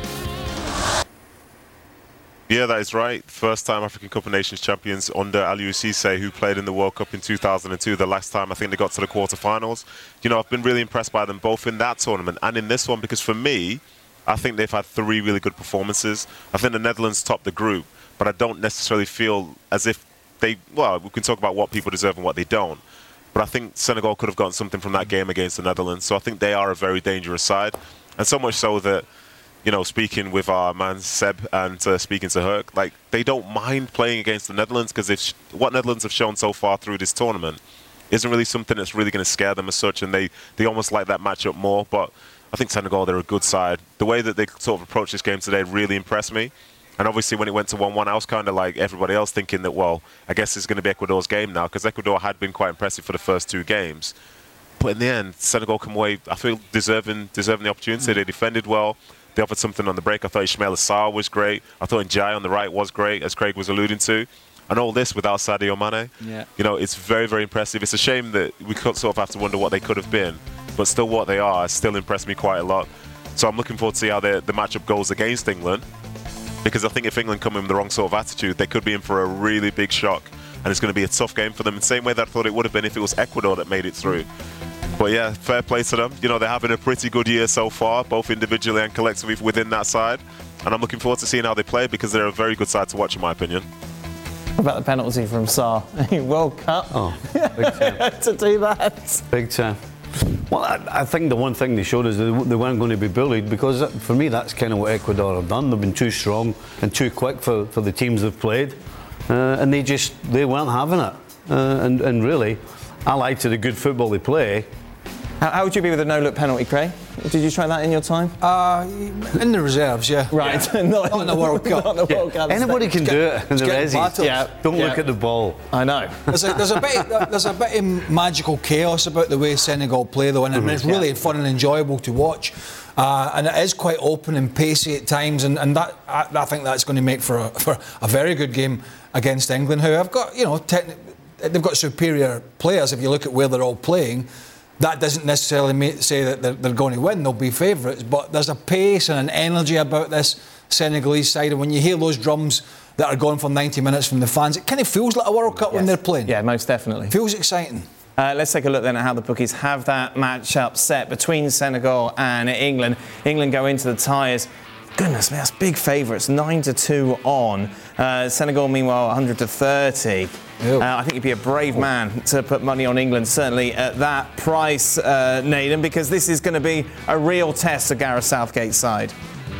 Yeah, that is right. First time African Cup of Nations champions under Aliou Cisse, who played in the World Cup in two thousand two. The last time I think they got to the quarterfinals. You know, I've been really impressed by them both in that tournament and in this one, because for me, I think they've had three really good performances. I think the Netherlands topped the group, but I don't necessarily feel as if they, well, we can talk about what people deserve and what they don't. But I think Senegal could have gotten something from that game against the Netherlands. So I think they are a very dangerous side. And so much so that, you know, speaking with our man Seb and uh, speaking to Herc, like, they don't mind playing against the Netherlands, because what Netherlands have shown so far through this tournament isn't really something that's really going to scare them as such, and they, they almost like that matchup more. But I think Senegal, they're a good side. The way that they sort of approached this game today really impressed me. And obviously when it went to one one, I was kind of like everybody else thinking that, well, I guess it's going to be Ecuador's game now, because Ecuador had been quite impressive for the first two games. But in the end, Senegal come away, I feel, deserving deserving the opportunity. They defended well. They offered something on the break. I thought Ismail Assar was great. I thought Njai on the right was great, as Craig was alluding to. And all this without Sadio Mane. Yeah. You know, it's very, very impressive. It's a shame that we could sort of have to wonder what they could have been. But still what they are still impressed me quite a lot. So I'm looking forward to see how the, the matchup goes against England. Because I think if England come in with the wrong sort of attitude, they could be in for a really big shock. And it's going to be a tough game for them, in the same way that I thought it would have been if it was Ecuador that made it through. But yeah, fair play to them. You know, they're having a pretty good year so far, both individually and collectively within that side. And I'm looking forward to seeing how they play, because they're a very good side to watch, in my opinion. What about the penalty from Sarr? World Cup. Oh, big time. to do that. Big time. Well, I, I think the one thing they showed is they, they weren't going to be bullied, because that, for me that's kind of what Ecuador have done. They've been too strong and too quick for, for the teams they've played, uh, and they just they weren't having it. Uh, and, and really, allied to the good football they play. How, how would you be with a no-look penalty, Craig? Did you try that in your time? Uh, in the reserves, yeah. Right, Yeah. not, Not in the World Cup. Not in the Yeah. World Cup. Anybody can do it in the getting resis. battered. Yeah. Don't Yeah. look at the ball. I know. There's a, there's a bit there's a bit of magical chaos about the way Senegal play, though, and mm-hmm. it's really yeah. fun and enjoyable to watch. Uh, and it is quite open and pacey at times, and, and that I, I think that's going to make for a, for a very good game against England, who have got, you know, techni- they've got superior players. If you look at where they're all playing, that doesn't necessarily make, say that they're, they're going to win. They'll be favourites, but there's a pace and an energy about this Senegalese side, and when you hear those drums that are going for ninety minutes from the fans, it kind of feels like a World Cup yes. when they're playing. Yeah, most definitely. Feels exciting. Uh, let's take a look then at how the bookies have that match-up set between Senegal and England. England go into the tyres. Goodness me, that's big favourites, nine to two on. Uh, Senegal, meanwhile, one hundred to thirty. Uh, I think you'd be a brave man to put money on England, certainly at that price, uh, Nathan, because this is going to be a real test of Gareth Southgate's side.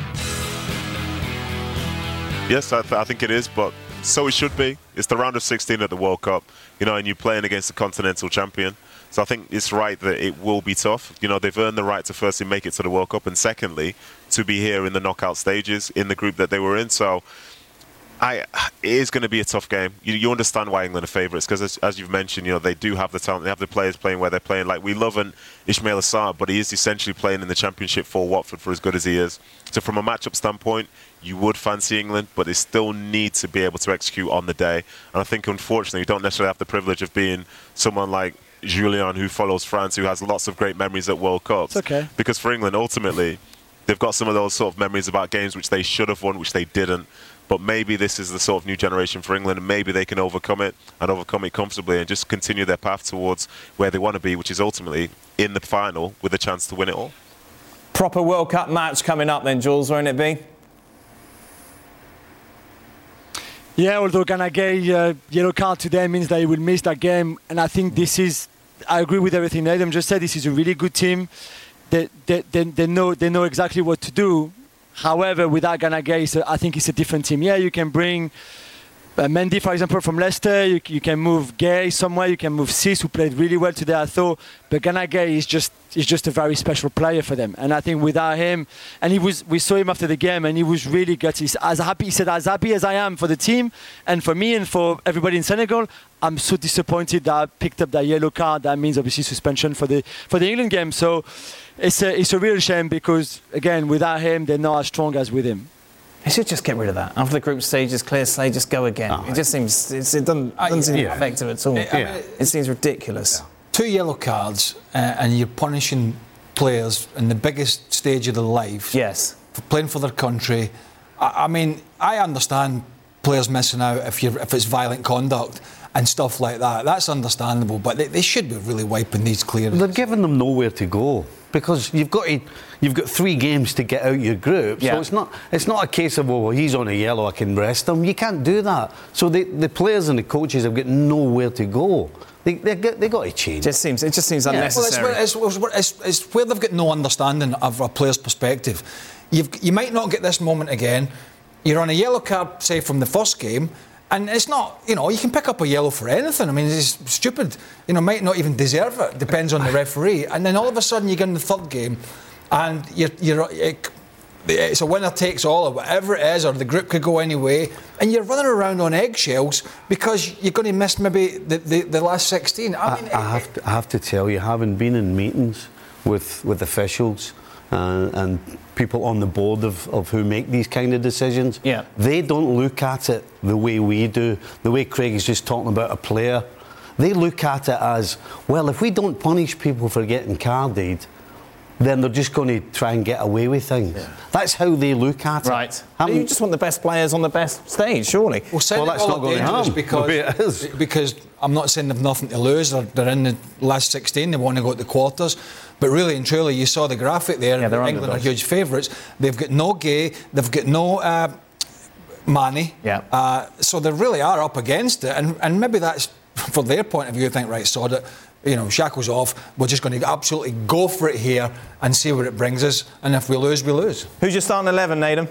Yes, I, th- I think it is, but so it should be. It's the round of sixteen at the World Cup, you know, and you're playing against the continental champion. So I think it's right that it will be tough. You know, they've earned the right to firstly make it to the World Cup, and secondly, to be here in the knockout stages in the group that they were in. So I, it is going to be a tough game. You, you understand why England are favourites, because as, as you've mentioned, you know, they do have the talent, they have the players playing where they're playing. Like, we love an Ismail Assar, but he is essentially playing in the Championship for Watford for as good as he is. So from a matchup standpoint, you would fancy England, but they still need to be able to execute on the day. And I think, unfortunately, you don't necessarily have the privilege of being someone like Julien, who follows France, who has lots of great memories at World Cups. It's okay. Because for England, ultimately, they've got some of those sort of memories about games which they should have won, which they didn't. But maybe this is the sort of new generation for England, and maybe they can overcome it and overcome it comfortably and just continue their path towards where they want to be, which is ultimately in the final with a chance to win it all. Proper World Cup match coming up then, Jules, won't it be? Yeah, although Ghana gave uh, yellow card today means that he will miss that game, and I think this is I agree with everything Adam just said. This is a really good team. They, they, they, they know they know exactly what to do. However, without Gana Gueye, it's a- I think it's a different team. Yeah, you can bring uh, Mendy, for example, from Leicester. You, you can move Gay somewhere. You can move Sis, who played really well today, I thought. But Gana Gueye is just is just a very special player for them. And I think without him, and he was, we saw him after the game, and he was really gutsy. As happy, he said, as happy as I am for the team and for me and for everybody in Senegal, I'm so disappointed that I picked up that yellow card. That means obviously suspension for the for the England game. So it's a it's a real shame because again, without him, they're not as strong as with him. They should just get rid of that. After the group stages, clear slate, just go again. Oh, it just seems it's, it doesn't, I- doesn't seem yeah. effective at all. I mean, It, it seems ridiculous. Two yellow cards, uh, and you're punishing players in the biggest stage of their life Yes. for playing for their country. I, I mean, I understand players missing out if you if it's violent conduct and stuff like that. That's understandable, but they, they should be really wiping these clear. They're giving them nowhere to go because you've got to, you've got three games to get out your group. Yeah. So it's not it's not a case of, oh, well, he's on a yellow, I can rest him. You can't do that. So the the players and the coaches have got nowhere to go. They they got they got to change. Just seems it just seems Well, unnecessary. it's, where, it's, it's, it's, it's where they've got no understanding of a player's perspective. You've, you might not get this moment again. You're on a yellow card, say, from the first game, and it's not, you know, you can pick up a yellow for anything. I mean, it's stupid. You know, might not even deserve it. Depends on the referee. And then all of a sudden you get in the third game, and you're, you're it, it's a winner takes all, or whatever it is, or the group could go any way, and you're running around on eggshells because you're going to miss maybe the, the, the last sixteen. I, I, mean, I have to, I have to tell you, having been in meetings with with officials and, and people on the board of, of who make these kind of decisions, Yeah. they don't look at it the way we do. The way Craig is just talking about a player, they look at it as, well, if we don't punish people for getting carded, then they're just going to try and get away with things. Yeah. That's how they look at it. Right. Haven't- You just want the best players on the best stage, surely. Well, Well, that's Senegal not are going to dangerous happen, because, the way it is. because I'm not saying they've nothing to lose. They're, they're in the last sixteen. They want to go to the quarters. But really and truly, you saw the graphic there. Yeah, they're England underdogs. are huge favourites. They've got no Gay. They've got no uh, Mane. Yeah. Uh, so they really are up against it. And, and maybe that's, from their point of view, think, right, sod it. You know, shackles off. We're just going to absolutely go for it here and see where it brings us. And if we lose, we lose. Who's your starting eleven, Nadem?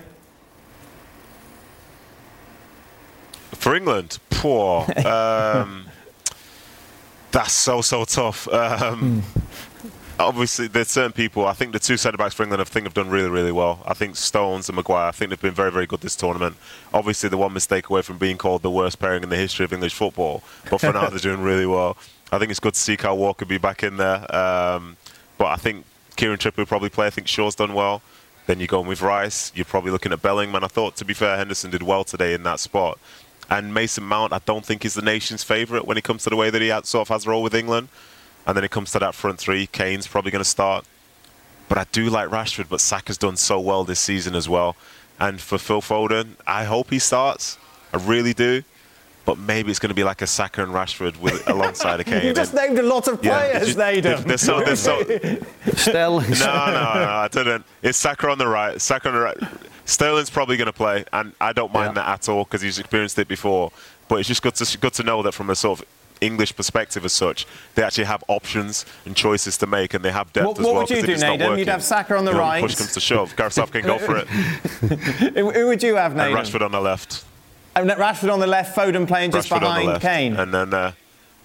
For England, poor. Um, that's so so tough. Um, Obviously, there's certain people. I think the two centre backs for England, I think, have done really, really well. I think Stones and Maguire, I think they've been very, very good this tournament. Obviously, the one mistake away from being called the worst pairing in the history of English football. But for now, they're doing really well. I think it's good to see Kyle Walker be back in there. Um, but I think Kieran Trippier will probably play. I think Shaw's done well. Then you're going with Rice. You're probably looking at Bellingham. I thought, to be fair, Henderson did well today in that spot. And Mason Mount, I don't think is the nation's favourite when it comes to the way that he had, sort of has a role with England. And then it comes to that front three. Kane's probably going to start. But I do like Rashford, but Saka's done so well this season as well. And for Phil Foden, I hope he starts. I really do. But maybe it's going to be like a Saka and Rashford with alongside a Kane. You just named a lot of players, Yeah, Nadem. They're so, they're so, Sterling. no, no, no, I didn't. It's Saka on the right. Saka on the right. Sterling's probably going to play, and I don't mind Yeah. that at all because he's experienced it before. But it's just good to good to know that from a sort of English perspective as such, they actually have options and choices to make, and they have depth What- as what well. would you 'cause if do, it's not Nadem? You'd working, have Saka on the you know, right. Push comes to shove. Gareth Southgate can go for it. Who, who would you have, And Nadem? Rashford on the left. And Rashford on the left, Foden playing just Rashford on the behind left. Kane. And then uh,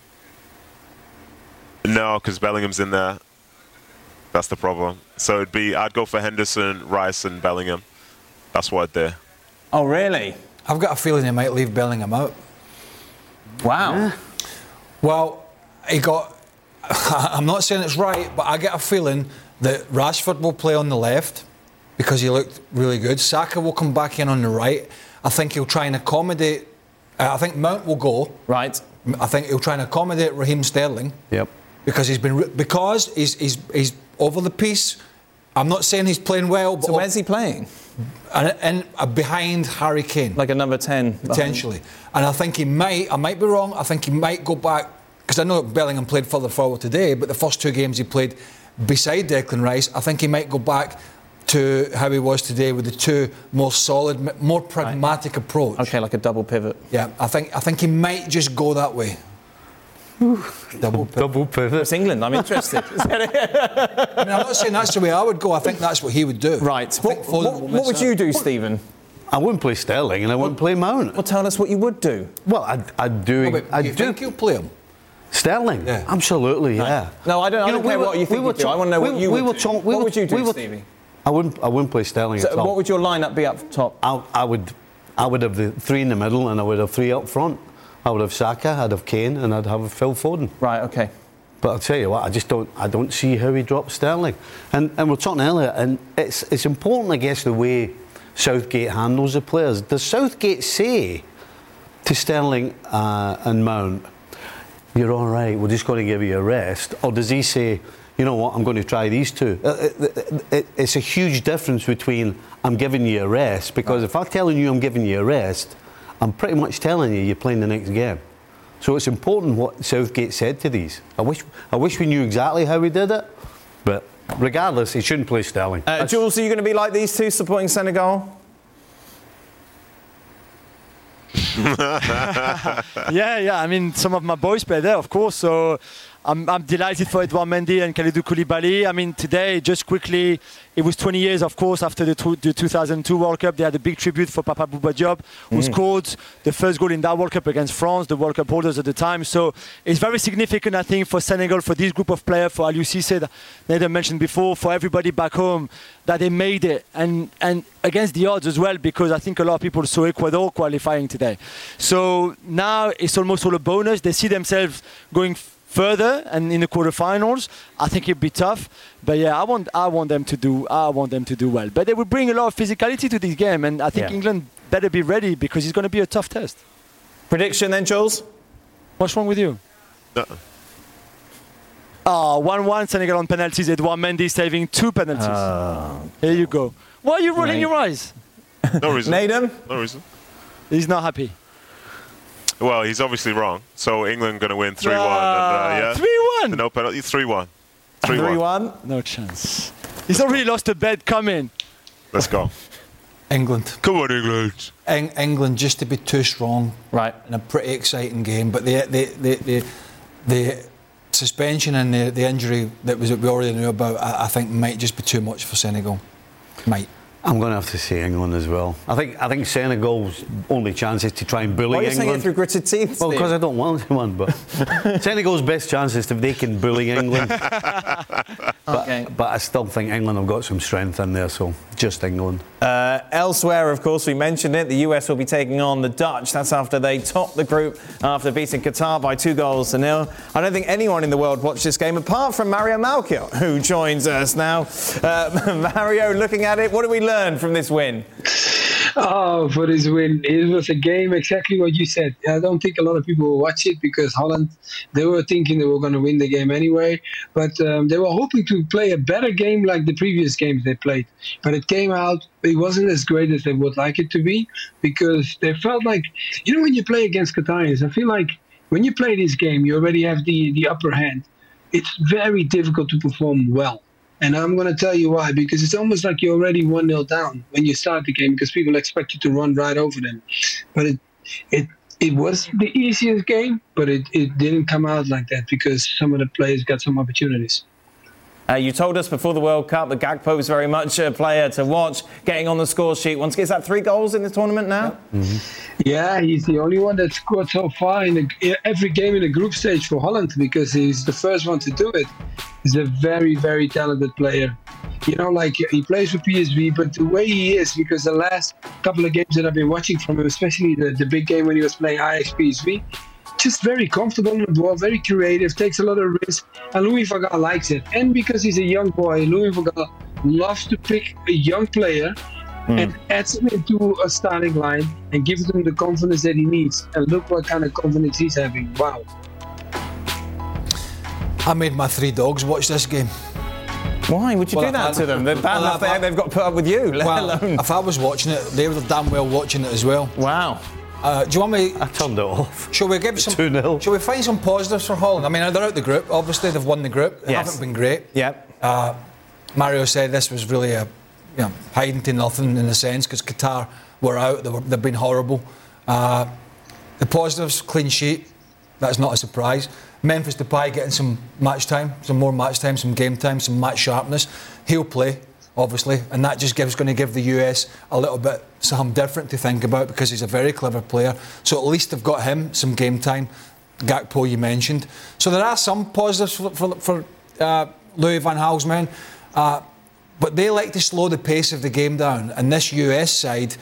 no, because Bellingham's in there. That's the problem. So it'd be I'd go for Henderson, Rice, and Bellingham. That's what I'd do. Oh, really? I've got a feeling they might leave Bellingham out. Wow. Well, he got. I'm not saying it's right, but I get a feeling that Rashford will play on the left because he looked really good. Saka will come back in on the right. I think he'll try and accommodate. Uh, I think Mount will go. Right. I think he'll try and accommodate Raheem Sterling. Yep. Because he's been re- because he's he's he's over the piece. I'm not saying he's playing well, but So where's he playing? and, and uh, behind Harry Kane. Like a number ten. behind. Potentially. And I think he might, I might be wrong, I think he might go back, because I know Bellingham played further forward today, but the first two games he played beside Declan Rice, I think he might go back to how he was today with the two more solid, more pragmatic approach. Okay, like a double pivot. Yeah, I think I think he might just go that way. Double pivot. Double pivot. It's England. I'm interested. I mean, I'm not saying that's the way I would go. I think that's what he would do. Right. I What, think Foden what, will what miss would out. you do, Stephen? I wouldn't play Sterling and I wouldn't play Mount. Well, tell us what you would do. Well, I'd, I'd do. Oh, but I'd you do think you'll play him? Sterling. Yeah. Absolutely, yeah. No, I don't, I You don't know, care we what were- you think we were you do. I talk- want to know we- what you we would were do. talk- we what were- would you do, we were- Stevie? I wouldn't. I wouldn't play Sterling So at all. what would your lineup be up top? I, I would. I would have the three in the middle, and I would have three up front. I would have Saka, I'd have Kane, and I'd have Phil Foden. Right, okay. But I'll tell you what, I just don't. I don't see how he drops Sterling. And and we we're talking earlier, and it's it's important, I guess, the way Southgate handles the players. Does Southgate say to Sterling uh, and Mount, "You're all right. We're just going to give you a rest," or does he say, "You know what? I'm going to try these two"? Uh, it, it, it's a huge difference between I'm giving you a rest, because if I'm telling you I'm giving you a rest, I'm pretty much telling you you're playing the next game. So it's important what Southgate said to these. I wish I wish we knew exactly how he did it, but regardless, he shouldn't play Sterling. Uh, Jules, are you going to be like these two, supporting Senegal? yeah, yeah. I mean, some of my boys play there, of course. So I'm, I'm delighted for Edouard Mendy and Kalidou Koulibaly. I mean, today, just quickly, it was twenty years, of course, after the, two, the two thousand two World Cup. They had a big tribute for Papa Bouba Diop, who Mm. scored the first goal in that World Cup against France, the World Cup holders at the time. So it's very significant, I think, for Senegal, for this group of players, for Aliou Cissé, that Nathan mentioned before, for everybody back home, that they made it. And, and against the odds as well, because I think a lot of people saw Ecuador qualifying today. So now it's almost all a bonus. They see themselves going further and in the quarterfinals. I think it'd be tough, but yeah, I want I want them to do I want them to do well. But they will bring a lot of physicality to this game, and I think Yeah. England better be ready, because it's going to be a tough test. Prediction then, Jules? What's wrong with you? Uh-uh. Oh, one one Senegal on penalties. Edouard Mendy saving two penalties. Here you go. Why are you rolling Mate. your eyes? No reason. Nathan? No reason. He's not happy. Well, he's obviously wrong. So England going to win three one. Ah, and, uh, yeah. three one? No penalty. three one. three three one. one. No chance. He's already lost a bet. Come in. Let's go. England. Come on, England. Eng- England just to be too strong. Right. In a pretty exciting game, but the the the the, the suspension and the, the injury that was that we already knew about, I, I think might just be too much for Senegal. Might. I'm going to have to say England as well. I think I think Senegal's only chance is to try and bully Why are you saying it England. through gritted teeth, Well, Steve? because I don't want one, but Senegal's best chance is if they can bully England. but, Okay. but I still think England have got some strength in there, so just England. Uh, elsewhere, of course, we mentioned it. The U S will be taking on the Dutch. That's after they topped the group after beating Qatar by two goals to nil. I don't think anyone in the world watched this game apart from Mario Malchior, who joins us now. Uh, Mario, looking at it, what did we learn from this win? Oh, for this win. It was a game exactly what you said. I don't think a lot of people will watch it because Holland, they were thinking they were going to win the game anyway. But um, they were hoping to play a better game like the previous games they played. But it came out, it wasn't as great as they would like it to be, because they felt like, you know, when you play against Qataris, I feel like when you play this game, you already have the, the upper hand. It's very difficult to perform well. And I'm going to tell you why, because it's almost like you're already one nil down when you start the game, because people expect you to run right over them. But it it it was the easiest game, but it, it didn't come out like that because some of the players got some opportunities. Uh, you told us before the World Cup that Gakpo is very much a player to watch, getting on the score sheet. Once again, is that three goals in the tournament now? Mm-hmm. Yeah, he's the only one that scored so far in the, every game in the group stage for Holland, because he's the first one to do it. He's a very, very talented player. You know, like he plays for P S V, but the way he is, because the last couple of games that I've been watching from him, especially the, the big game when he was playing Ajax P S V, just very comfortable on the ball, very creative, takes a lot of risk, and Louis van Gaal likes it. And because he's a young boy, Louis van Gaal loves to pick a young player mm. and adds him into a starting line and gives him the confidence that he needs. And look what kind of confidence he's having. Wow. I made my three dogs watch this game. Why would you well, do that I, to them? They're bad well, enough they, they've got to put up with you, let well, alone... If I was watching it, they were damn well watching it as well. Wow. Uh, do you want me... I turned it off. Shall we give some... two nil. Shall we find some positives for Holland? I mean, they're out the group. Obviously, they've won the group. They yes. haven't been great. Yep. Uh, Mario said this was really a, you know, hiding to nothing in a sense, because Qatar were out. They were, they've been horrible. Uh, the positives, clean sheet. That's not a surprise. Memphis Depay getting some match time, some more match time, some game time, some match sharpness. He'll play, obviously, and that just gives going to give the U S a little bit something different to think about because he's a very clever player. So at least they've got him some game time. Gakpo, you mentioned. So there are some positives for, for, for uh, Louis van Gaal's men, uh, but they like to slow the pace of the game down. And this U S side,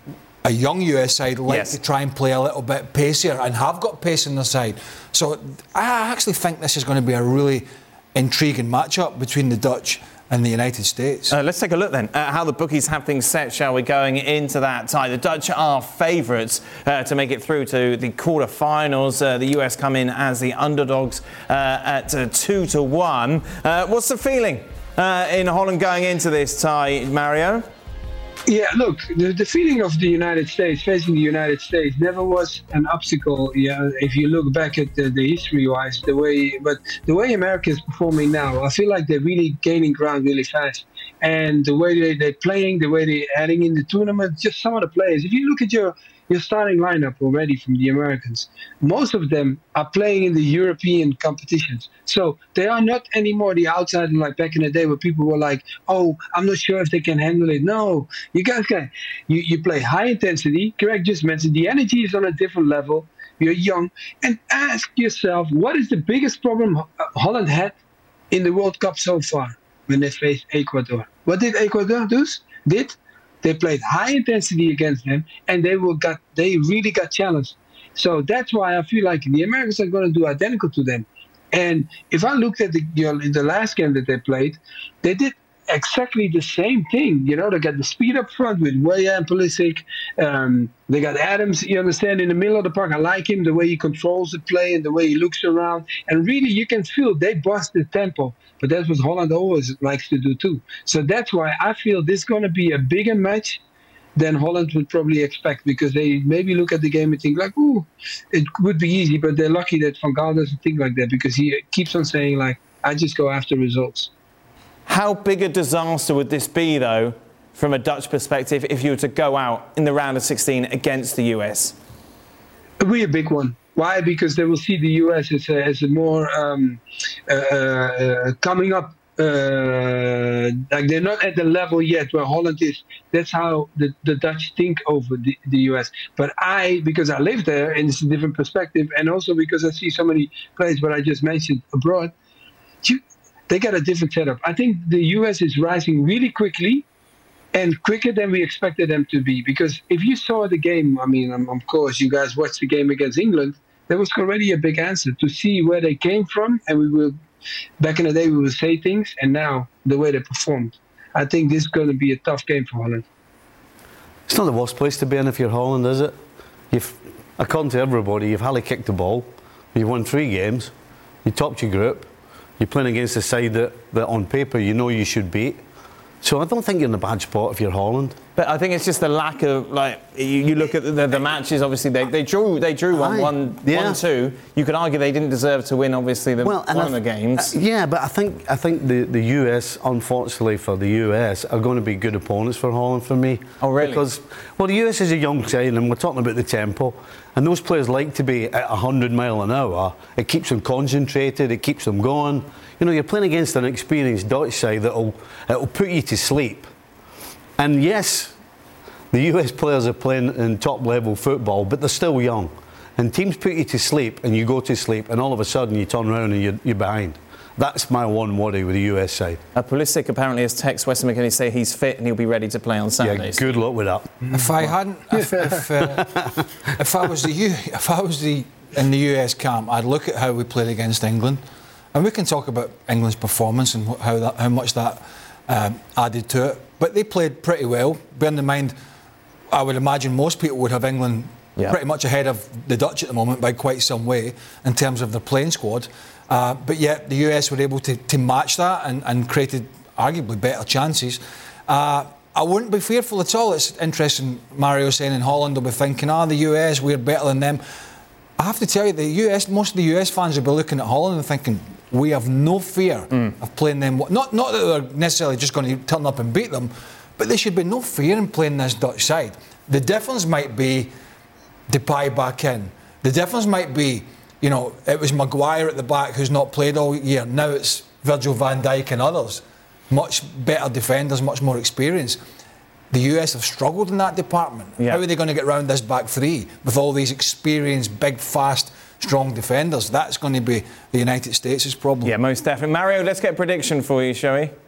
a young U S side, like yes. to try and play a little bit pacier and have got pace on their side. So I actually think this is going to be a really intriguing matchup between the Dutch and the United States. Uh, let's take a look then at how the bookies have things set, shall we, going into that tie. The Dutch are favourites uh, to make it through to the quarter-finals. Uh, the U S come in as the underdogs uh, at uh, two to one. Uh, what's the feeling uh, in Holland going into this tie, Mario? Yeah, look, the, the feeling of the United States, facing the United States, never was an obstacle. Yeah, if you look back at the, the history-wise, the way, but the way America is performing now, I feel like they're really gaining ground really fast. And the way they, they're playing, the way they're adding in the tournament, just some of the players. If you look at your your starting lineup already from the Americans, most of them are playing in the European competitions. So they are not anymore the outsider like back in the day where people were like, oh, I'm not sure if they can handle it. No, you guys can. You, you play high intensity. Greg just mentioned the energy is on a different level. You're young. And ask yourself, what is the biggest problem Holland had in the World Cup so far when they faced Ecuador? What did Ecuador do? Did? They played high intensity against them, and they will got they really got challenged. So that's why I feel like the Americans are going to do identical to them. And if I looked at the you know, in the last game that they played, they did exactly the same thing. You know, they got the speed up front with Weah and Pulisic. Um, they got Adams, you understand, in the middle of the park. I like him, the way he controls the play and the way he looks around. And really, you can feel they bust the tempo. But that's what Holland always likes to do too. So that's why I feel this is going to be a bigger match than Holland would probably expect, because they maybe look at the game and think like, ooh, it would be easy, but they're lucky that Van Gaal doesn't think like that, because he keeps on saying like, I just go after results. How big a disaster would this be, though, from a Dutch perspective, if you were to go out in the round of sixteen against the U S? It would be a big one. Why? Because they will see the U S as a, as a more um, uh, uh, coming up. Uh, like they're not at the level yet where Holland is. That's how the, the Dutch think over the, the U S. But I, because I live there and it's a different perspective, and also because I see so many players, what I just mentioned, abroad, you, they got a different setup. I think the U S is rising really quickly, and quicker than we expected them to be. Because if you saw the game, I mean, um, of course, you guys watched the game against England, there was already a big answer to see where they came from. And we will, back in the day, we would say things, and now the way they performed. I think this is going to be a tough game for Holland. It's not the worst place to be in if you're Holland, is it? You've, according to everybody, you've hardly kicked the ball. You've won three games. You topped your group. You're playing against a side that, that on paper you know you should beat. So I don't think you're in a bad spot if you're Holland. But I think it's just the lack of, like, you, you look at the, the, the matches, obviously, they, they drew they drew one, one, yeah. one, two. You could argue they didn't deserve to win, obviously, the, well, one of the games. Uh, yeah, but I think I think the, the U S, unfortunately for the U S, are going to be good opponents for Holland for me. Oh, really? Because, well, the U S is a young side, and we're talking about the tempo. And those players like to be at one hundred mile an hour. It keeps them concentrated, it keeps them going. You know, you're playing against an experienced Dutch side that'll, that'll put you to sleep. And yes, the U S players are playing in top-level football, but they're still young. And teams put you to sleep, and you go to sleep, and all of a sudden you turn around and you're, you're behind. That's my one worry with the U S side. Uh, Pulisic apparently has texted Weston McKennie say he's fit and he'll be ready to play on Saturdays. Yeah, good luck with that. If I hadn't, if, if, uh, if I was the U, if I was the in the U S camp, I'd look at how we played against England, and we can talk about England's performance and how that, how much that um, added to it. But they played pretty well. Bearing in mind, I would imagine most people would have England yeah. pretty much ahead of the Dutch at the moment by quite some way in terms of their playing squad. Uh, but yet the U S were able to, to match that and, and created arguably better chances. Uh, I wouldn't be fearful at all. It's interesting, Mario saying in Holland will be thinking, ah, oh, the U S, we're better than them. I have to tell you, the U S, most of the U S fans will be looking at Holland and thinking, we have no fear mm. of playing them. Not, not that they're necessarily just going to turn up and beat them, but there should be no fear in playing this Dutch side. The difference might be Depay back in. The difference might be you know, it was Maguire at the back who's not played all year. Now it's Virgil van Dijk and others. Much better defenders, much more experience. The U S have struggled in that department. Yeah. How are they going to get round this back three with all these experienced, big, fast, strong defenders? That's going to be the United States' problem. Yeah, most definitely. Mario, let's get a prediction for you, shall we?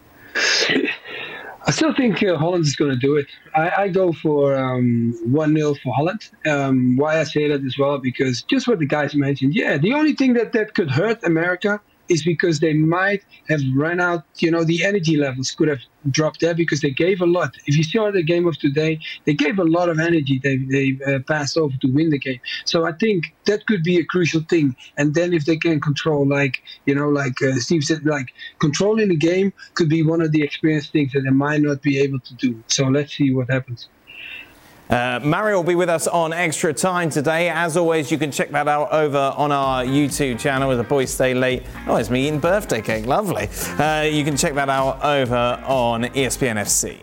I still think uh, Holland is going to do it. I, I go for um, one nil for Holland. Um, why I say that as well, because just what the guys mentioned, yeah, the only thing that, that could hurt America is because they might have run out, you know, the energy levels could have dropped there because they gave a lot. If you saw the game of today, they gave a lot of energy. They, they uh, passed over to win the game. So I think that could be a crucial thing. And then if they can control, like, you know, like uh, Steve said, like controlling the game could be one of the experienced things that they might not be able to do. So let's see what happens. Uh, Mario will be with us on Extra Time today. As always, you can check that out over on our YouTube channel as the boys stay late. Oh, it's me eating birthday cake. Lovely. Uh, you can check that out over on E S P N F C.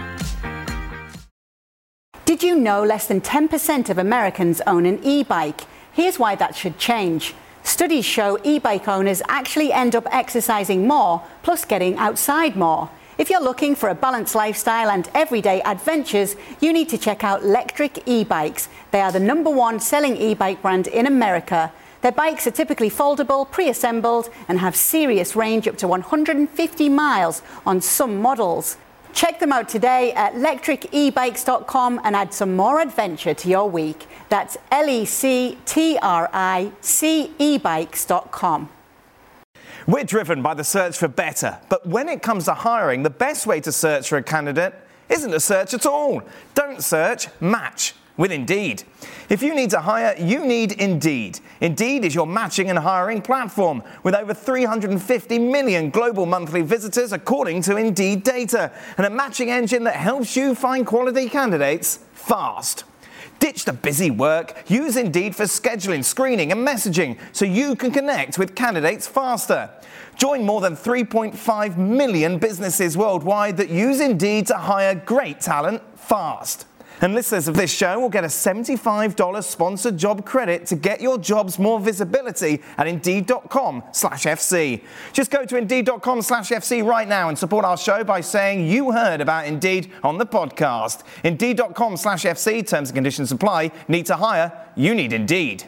Did you know less than ten percent of Americans own an e-bike? Here's why that should change. Studies show e-bike owners actually end up exercising more, plus getting outside more. If you're looking for a balanced lifestyle and everyday adventures, you need to check out Lectric e-bikes. They are the number one selling e-bike brand in America. Their bikes are typically foldable, pre-assembled, and have serious range up to one hundred fifty miles on some models. Check them out today at lectric e bikes dot com and add some more adventure to your week. That's L E C T R I C e bikes dot com. We're driven by the search for better, but when it comes to hiring, the best way to search for a candidate isn't to search at all. Don't search, match with Indeed. If you need to hire, you need Indeed. Indeed is your matching and hiring platform with over three hundred fifty million global monthly visitors according to Indeed data, and a matching engine that helps you find quality candidates fast. Ditch the busy work. Use Indeed for scheduling, screening and messaging so you can connect with candidates faster. Join more than three point five million businesses worldwide that use Indeed to hire great talent fast. And listeners of this show will get a seventy-five dollars sponsored job credit to get your jobs more visibility at Indeed.com slash FC. Just go to Indeed.com slash FC right now and support our show by saying you heard about Indeed on the podcast. Indeed.com slash FC, terms and conditions apply. Need to hire? You need Indeed.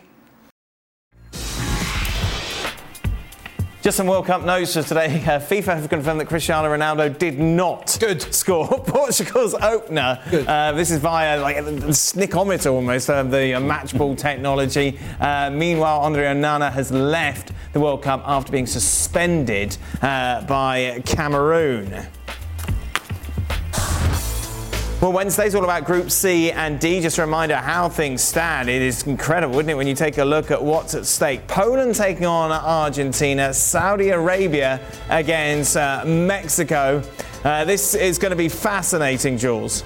Just some World Cup news for today. Uh, FIFA have confirmed that Cristiano Ronaldo did not Good. score Portugal's opener. Uh, this is via like the snickometer almost, uh, the uh, match ball technology. Uh, meanwhile, Andre Onana has left the World Cup after being suspended uh, by Cameroon. Well, Wednesday's all about Group C and D. Just a reminder how things stand. It is incredible, isn't it, when you take a look at what's at stake. Poland taking on Argentina, Saudi Arabia against uh, Mexico. Uh, this is going to be fascinating, Jules.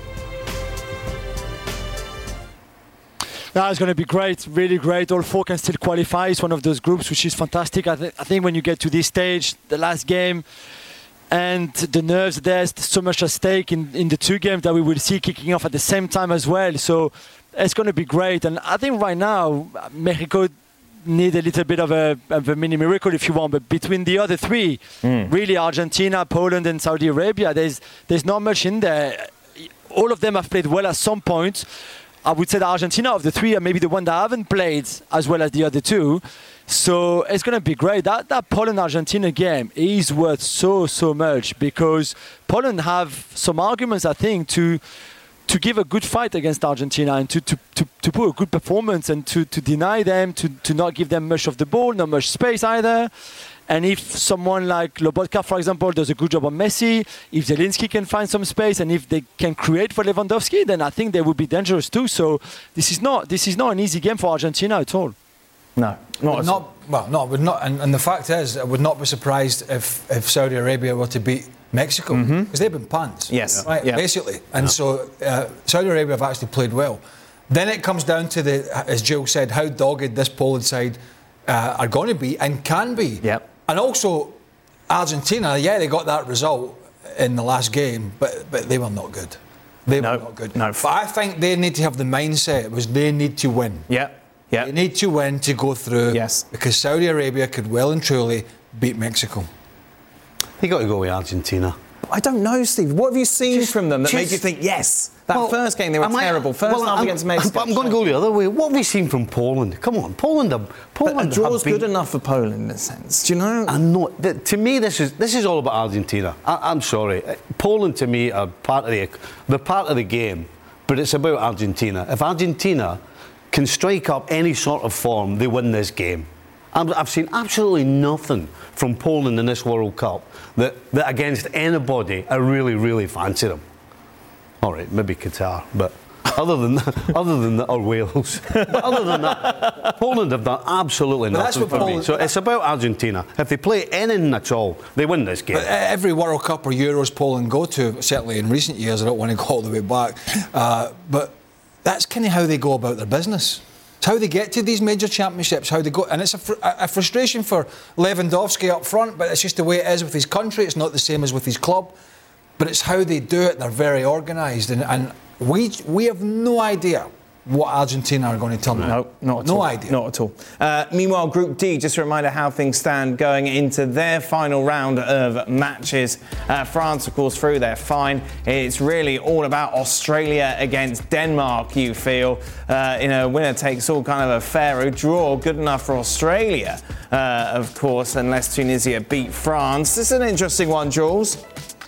No, it's going to be great, really great. All four can still qualify. It's one of those groups which is fantastic. I, th- I think when you get to this stage, the last game, and the nerves, there's so much at stake in, in the two games that we will see kicking off at the same time as well. So it's going to be great. And I think right now, Mexico need a little bit of a, of a mini miracle if you want. But between the other three, mm. really Argentina, Poland and Saudi Arabia, there's there's not much in there. All of them have played well at some point. I would say that Argentina of the three are maybe the one that haven't played as well as the other two. So it's going to be great. That that Poland-Argentina game is worth so, so much because Poland have some arguments, I think, to to give a good fight against Argentina and to, to, to, to put a good performance and to, to deny them, to, to not give them much of the ball, not much space either. And if someone like Lobotka, for example, does a good job on Messi, if Zielinski can find some space, and if they can create for Lewandowski, then I think they will be dangerous too. So this is not this is not an easy game for Argentina at all. No, not, not well. No, would not. And, and the fact is, I would not be surprised if, if Saudi Arabia were to beat Mexico because mm-hmm. they've been pants. Yes, right. Yeah. Basically, and yeah. so uh, Saudi Arabia have actually played well. Then it comes down to the, as Jill said, how dogged this Poland side uh, are going to be and can be. Yep. And also, Argentina. Yeah, they got that result in the last game, but but they were not good. They no, were not good. No. But I think they need to have the mindset was they need to win. Yeah. Yeah. You need to win to go through. Yes. Because Saudi Arabia could well and truly beat Mexico. You got to go with Argentina. I don't know, Steve. What have you seen Just- from them that made just- you think, yes, that Well, first game they were am I- terrible. First well, half I'm, against Mexico. I'm, I'm going to go the other way. What have we seen from Poland? Come on, Poland. Are, Poland But a draw's have been- good enough for Poland in a sense. Do you know? I'm not. th- To me, this is this is all about Argentina. I, I'm sorry. Uh, Poland to me are part of the they're part of the game, but it's about Argentina. If Argentina can strike up any sort of form, they win this game. I'm, I've seen absolutely nothing from Poland in this World Cup that, that against anybody I really really fancy them. All right, maybe Qatar, but. Other than that, other than that, or Wales. But other than that, Poland have done absolutely But that's nothing what for me. Poland- So it's about Argentina. If they play anything at all, they win this game. But every World Cup or Euros Poland go to, certainly in recent years, I don't want to go all the way back, uh, but that's kind of how they go about their business. It's how they get to these major championships, how they go, and it's a, fr- a frustration for Lewandowski up front, but it's just the way it is with his country. It's not the same as with his club, but it's how they do it. They're very organised, and, and we we have no idea what Argentina are going to turn No, out. not at no all. idea. Not at all. Uh, meanwhile, Group D, just a reminder how things stand going into their final round of matches. Uh, France, of course, through, they're fine. It's really all about Australia against Denmark, you feel, uh, in a winner-takes-all kind of affair. A draw good enough for Australia, uh, of course, unless Tunisia beat France. This is an interesting one, Jules.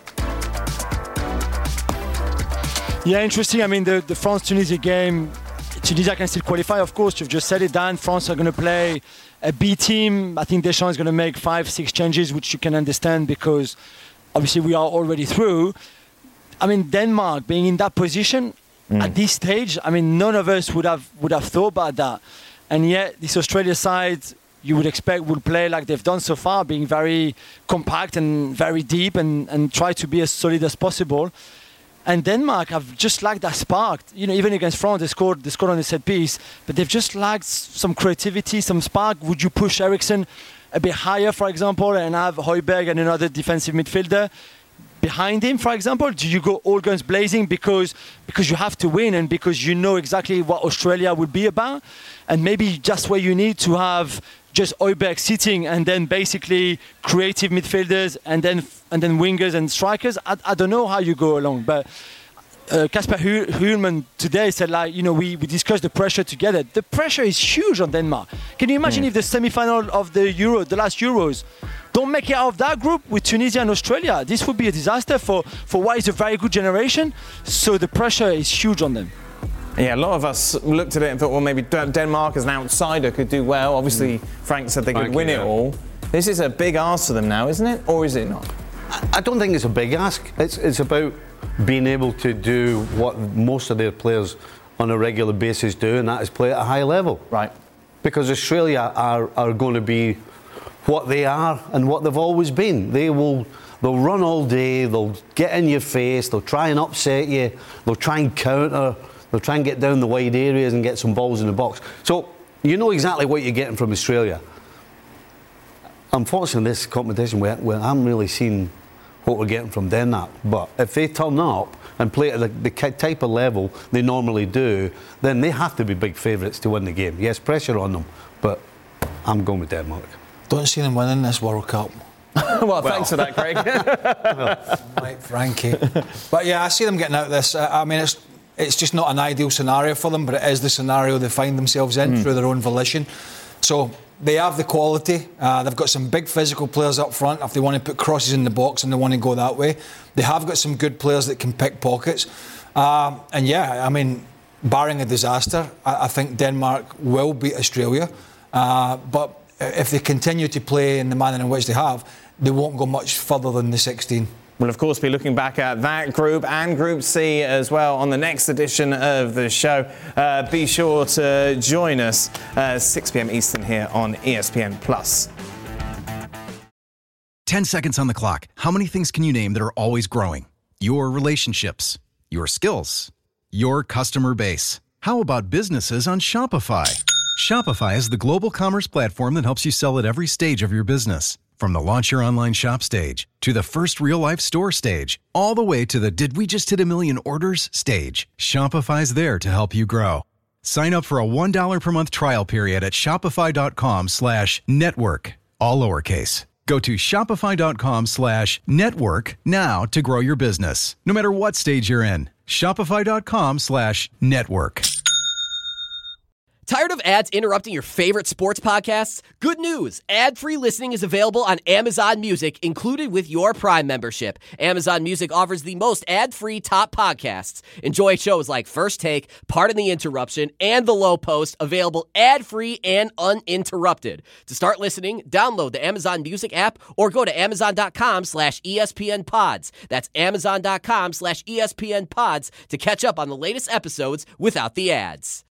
Yeah, interesting. I mean, the, the France-Tunisia game, Tunisia can still qualify, of course. You've just said it, Dan. France are going to play a B team. I think Deschamps is going to make five, six changes, which you can understand because obviously we are already through. I mean, Denmark being in that position mm. at this stage, I mean, none of us would have would have thought about that. And yet, this Australia side, you would expect will play like they've done so far, being very compact and very deep and, and try to be as solid as possible. And Denmark have just lacked that spark. You know, even against France, they scored, they scored on the set piece, but they've just lacked some creativity, some spark. Would you push Eriksen a bit higher, for example, and have Højbjerg and another defensive midfielder behind him, for example? Do you go all guns blazing because because you have to win and because you know exactly what Australia would be about? And maybe just where you need to have just Højbjerg sitting and then basically creative midfielders and then and then wingers and strikers. I, I don't know how you go along, but Kasper uh, Hjulmand today said, like, you know, we, we discussed the pressure together. The pressure is huge on Denmark. Can you imagine mm. if the semi-final of the Euro, the last Euros, don't make it out of that group with Tunisia and Australia? This would be a disaster for, for what is a very good generation. So the pressure is huge on them. Yeah, a lot of us looked at it and thought, well, maybe Denmark as an outsider could do well. Obviously, mm. Frank said they Frank, could win yeah. it all. This is a big ask for them now, isn't it? Or is it not? I don't think it's a big ask. It's it's about being able to do what most of their players on a regular basis do, and that is play at a high level. Right. Because Australia are, are going to be what they are and what they've always been. They will they'll run all day, they'll get in your face, they'll try and upset you, they'll try and counter, they'll try and get down the wide areas and get some balls in the box. So you know exactly what you're getting from Australia. Unfortunately, in this competition, we, we haven't really seen what we're getting from Denmark. But if they turn up and play at the, the type of level they normally do, then they have to be big favourites to win the game. Yes, pressure on them, but I'm going with Denmark. Don't see them winning this World Cup. well, well, thanks for that, Craig. Right, Frankie. But yeah, I see them getting out of this. Uh, I mean, it's it's just not an ideal scenario for them, but it is the scenario they find themselves in mm. through their own volition. So they have the quality. Uh, they've got some big physical players up front. If they want to put crosses in the box and they want to go that way, they have got some good players that can pick pockets. Um, and yeah, I mean, barring a disaster, I, I think Denmark will beat Australia. Uh, but if they continue to play in the manner in which they have, they won't go much further than the sixteen. We'll, of course, be looking back at that group and Group C as well on the next edition of the show. Uh, be sure to join us uh, six p.m. Eastern here on E S P N Plus. Ten seconds on the clock. How many things can you name that are always growing? Your relationships, your skills, your customer base. How about businesses on Shopify? Shopify is the global commerce platform that helps you sell at every stage of your business. From the launch your online shop stage, to the first real-life store stage, all the way to the did we just hit a million orders stage. Shopify's there to help you grow. Sign up for a one dollar per month trial period at shopify.com slash network, all lowercase. Go to shopify.com slash network now to grow your business, no matter what stage you're in. Shopify.com slash network. Tired of ads interrupting your favorite sports podcasts? Good news! Ad-free listening is available on Amazon Music, included with your Prime membership. Amazon Music offers the most ad-free top podcasts. Enjoy shows like First Take, Pardon the Interruption, and The Low Post, available ad-free and uninterrupted. To start listening, download the Amazon Music app or go to amazon.com slash ESPN pods. That's amazon.com slash ESPN pods to catch up on the latest episodes without the ads.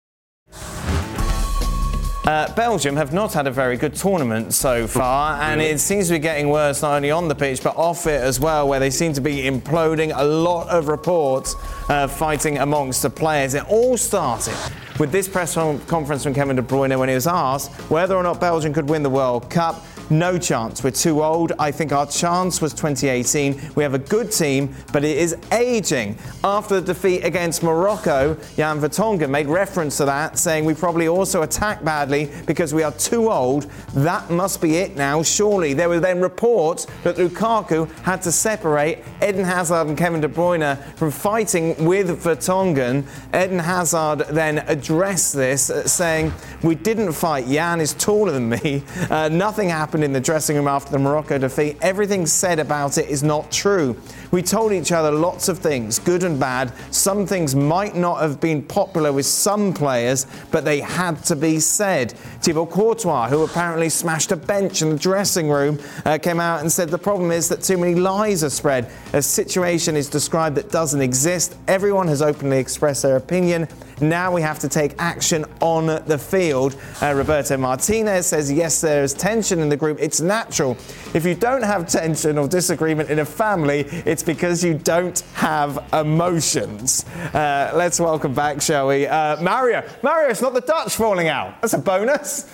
Uh, Belgium have not had a very good tournament so far, and it seems to be getting worse not only on the pitch but off it as well, where they seem to be imploding. A lot of reports uh, fighting amongst the players. It all started with this press conference from Kevin De Bruyne when he was asked whether or not Belgium could win the World Cup. No chance. We're too old. I think our chance was twenty eighteen. We have a good team, but it is aging. After the defeat against Morocco, Jan Vertonghen made reference to that, saying we probably also attack badly because we are too old. That must be it now, surely. There were then reports that Lukaku had to separate Eden Hazard and Kevin De Bruyne from fighting with Vertonghen. Eden Hazard then addressed this, uh, saying, we didn't fight. Jan is taller than me. Uh, nothing happened in the dressing room after the Morocco defeat. Everything said about it is not true. We told each other lots of things, good and bad. Some things might not have been popular with some players, but they had to be said. Thibaut Courtois, who apparently smashed a bench in the dressing room, uh, came out and said the problem is that too many lies are spread. A situation is described that doesn't exist. Everyone has openly expressed their opinion. Now we have to take action on the field. Uh, Roberto Martinez says, yes, there is tension in the group. It's natural. If you don't have tension or disagreement in a family, it's because you don't have emotions. Uh, let's welcome back, shall we? Uh, Mario. Mario, it's not the Dutch falling out. That's a bonus.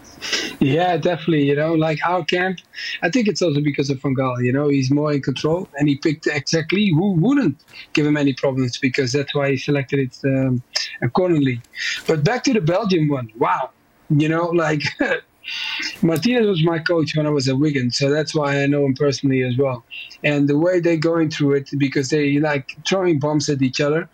Yeah, definitely. You know, like our camp, I think it's also because of Van Gaal. You know, he's more in control, and he picked exactly who wouldn't give him any problems, because that's why he selected it um, accordingly. But back to the Belgium one. Wow. You know, like Martinez was my coach when I was at Wigan, so that's why I know him personally as well. And the way they're going through it, because they like throwing bombs at each other.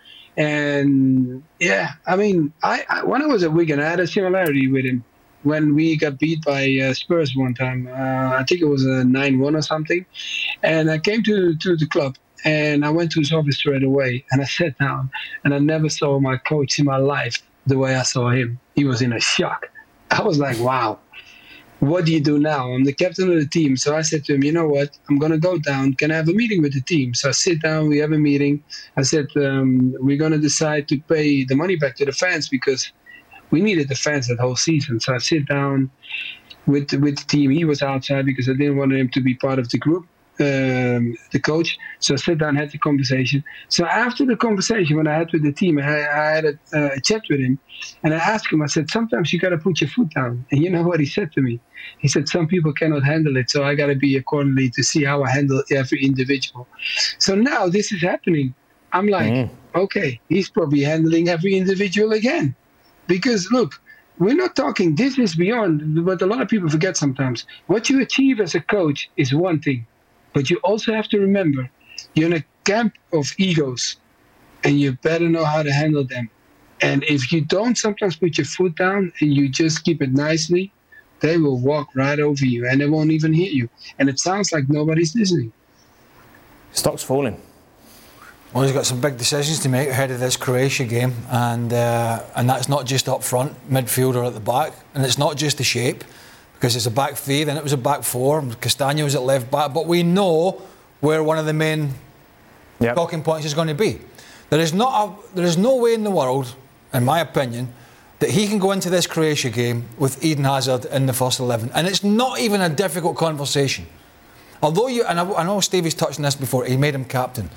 And yeah, I mean, I, I when I was at Wigan, I had a similarity with him. When we got beat by uh, Spurs one time, uh, I think it was a nine one or something. And I came to, to the club, and I went to his office straight away, and I sat down, and I never saw my coach in my life the way I saw him. He was in a shock. I was like, wow, what do you do now? I'm the captain of the team. So I said to him, you know what? I'm going to go down. Can I have a meeting with the team? So I sit down. We have a meeting. I said, um, we're going to decide to pay the money back to the fans, because we needed the fans that whole season. So I sit down with with the team. He was outside because I didn't want him to be part of the group, um, the coach. So I sit down, had the conversation. So after the conversation, when I had with the team, I, I had a, uh, a chat with him, and I asked him. I said, sometimes you got to put your foot down. And you know what he said to me? He said, some people cannot handle it, so I got to be accordingly to see how I handle every individual. So now this is happening. I'm like, mm. okay, he's probably handling every individual again. Because, look, we're not talking, this is beyond what a lot of people forget sometimes. What you achieve as a coach is one thing, but you also have to remember, you're in a camp of egos, and you better know how to handle them. And if you don't sometimes put your foot down and you just keep it nicely, they will walk right over you, and they won't even hear you. And it sounds like nobody's listening. Stock's falling. Well, he's got some big decisions to make ahead of this Croatia game, and uh, and that's not just up front, midfield or at the back, and it's not just the shape, because it's a back three, then it was a back four, Castagne was at left back, but we know where one of the main yep. talking points is going to be. There is not a, there is no way in the world, in my opinion, that he can go into this Croatia game with Eden Hazard in the first eleven, and it's not even a difficult conversation. Although you, and I, I know Stevie's touched on this before, he made him captain.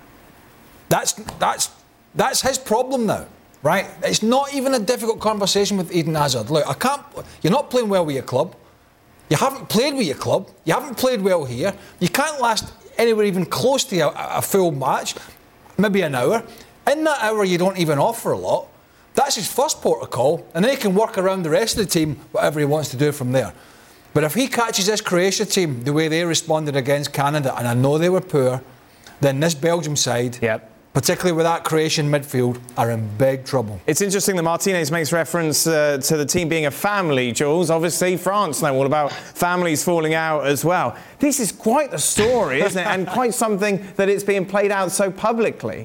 That's that's that's his problem now, right? It's not even a difficult conversation with Eden Hazard. Look, I can't. You're not playing well with your club. You haven't played with your club. You haven't played well here. You can't last anywhere even close to a, a full match, maybe an hour. In that hour, you don't even offer a lot. That's his first port of call, and then he can work around the rest of the team, whatever he wants to do from there. But if he catches this Croatia team the way they responded against Canada, and I know they were poor, then this Belgium side, yep. particularly with that Croatian midfield, are in big trouble. It's interesting that Martinez makes reference uh, to the team being a family, Jules. Obviously, France know all about families falling out as well. This is quite the story, isn't it? And quite something that it's being played out so publicly.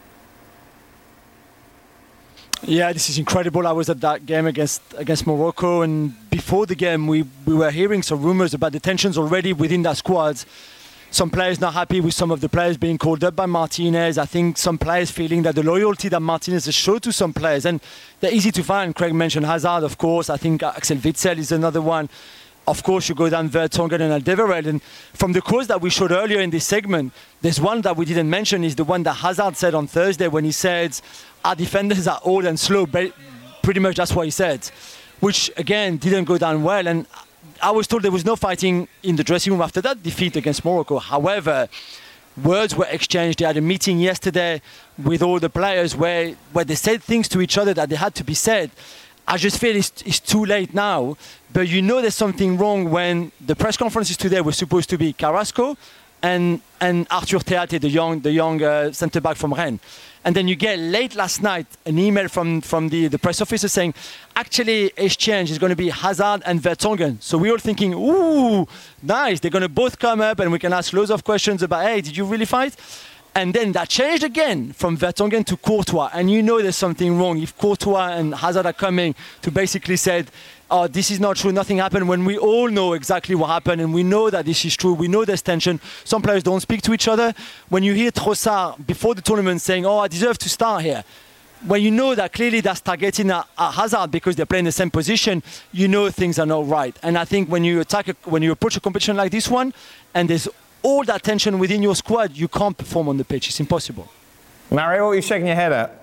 Yeah, this is incredible. I was at that game against against Morocco, and before the game, we, we were hearing some rumours about the tensions already within that squad. Some players not happy with some of the players being called up by Martinez. I think some players feeling that the loyalty that Martinez has showed to some players, and they're easy to find. Craig mentioned Hazard, of course. I think Axel Witsel is another one. Of course, you go down Vertonghen and Alderweireld. And from the quotes that we showed earlier in this segment, there's one that we didn't mention, is the one that Hazard said on Thursday when he said, our defenders are old and slow. Pretty much that's what he said, which, again, didn't go down well. And I was told there was no fighting in the dressing room after that defeat against Morocco. However, words were exchanged. They had a meeting yesterday with all the players where, where they said things to each other that they had to be said. I just feel it's, it's too late now, but you know there's something wrong when the press conferences today were supposed to be Carrasco and and Arthur Theate, the young the young uh, centre back from Rennes. And then you get late last night an email from, from the, the press officer saying, actually, exchange is going to be Hazard and Vertonghen. So we're all thinking, ooh, nice, they're going to both come up and we can ask loads of questions about, hey, did you really fight? And then that changed again from Vertonghen to Courtois. And you know there's something wrong if Courtois and Hazard are coming to basically say, oh, this is not true, nothing happened, when we all know exactly what happened and we know that this is true, we know there's tension. Some players don't speak to each other. When you hear Trossard before the tournament saying, oh, I deserve to start here, when you know that clearly that's targeting a, a Hazard because they're playing the same position, you know things are not right. And I think when you attack, a, when you approach a competition like this one, and there's all that tension within your squad, you can't perform on the pitch. It's impossible. Mario, what are you shaking your head at?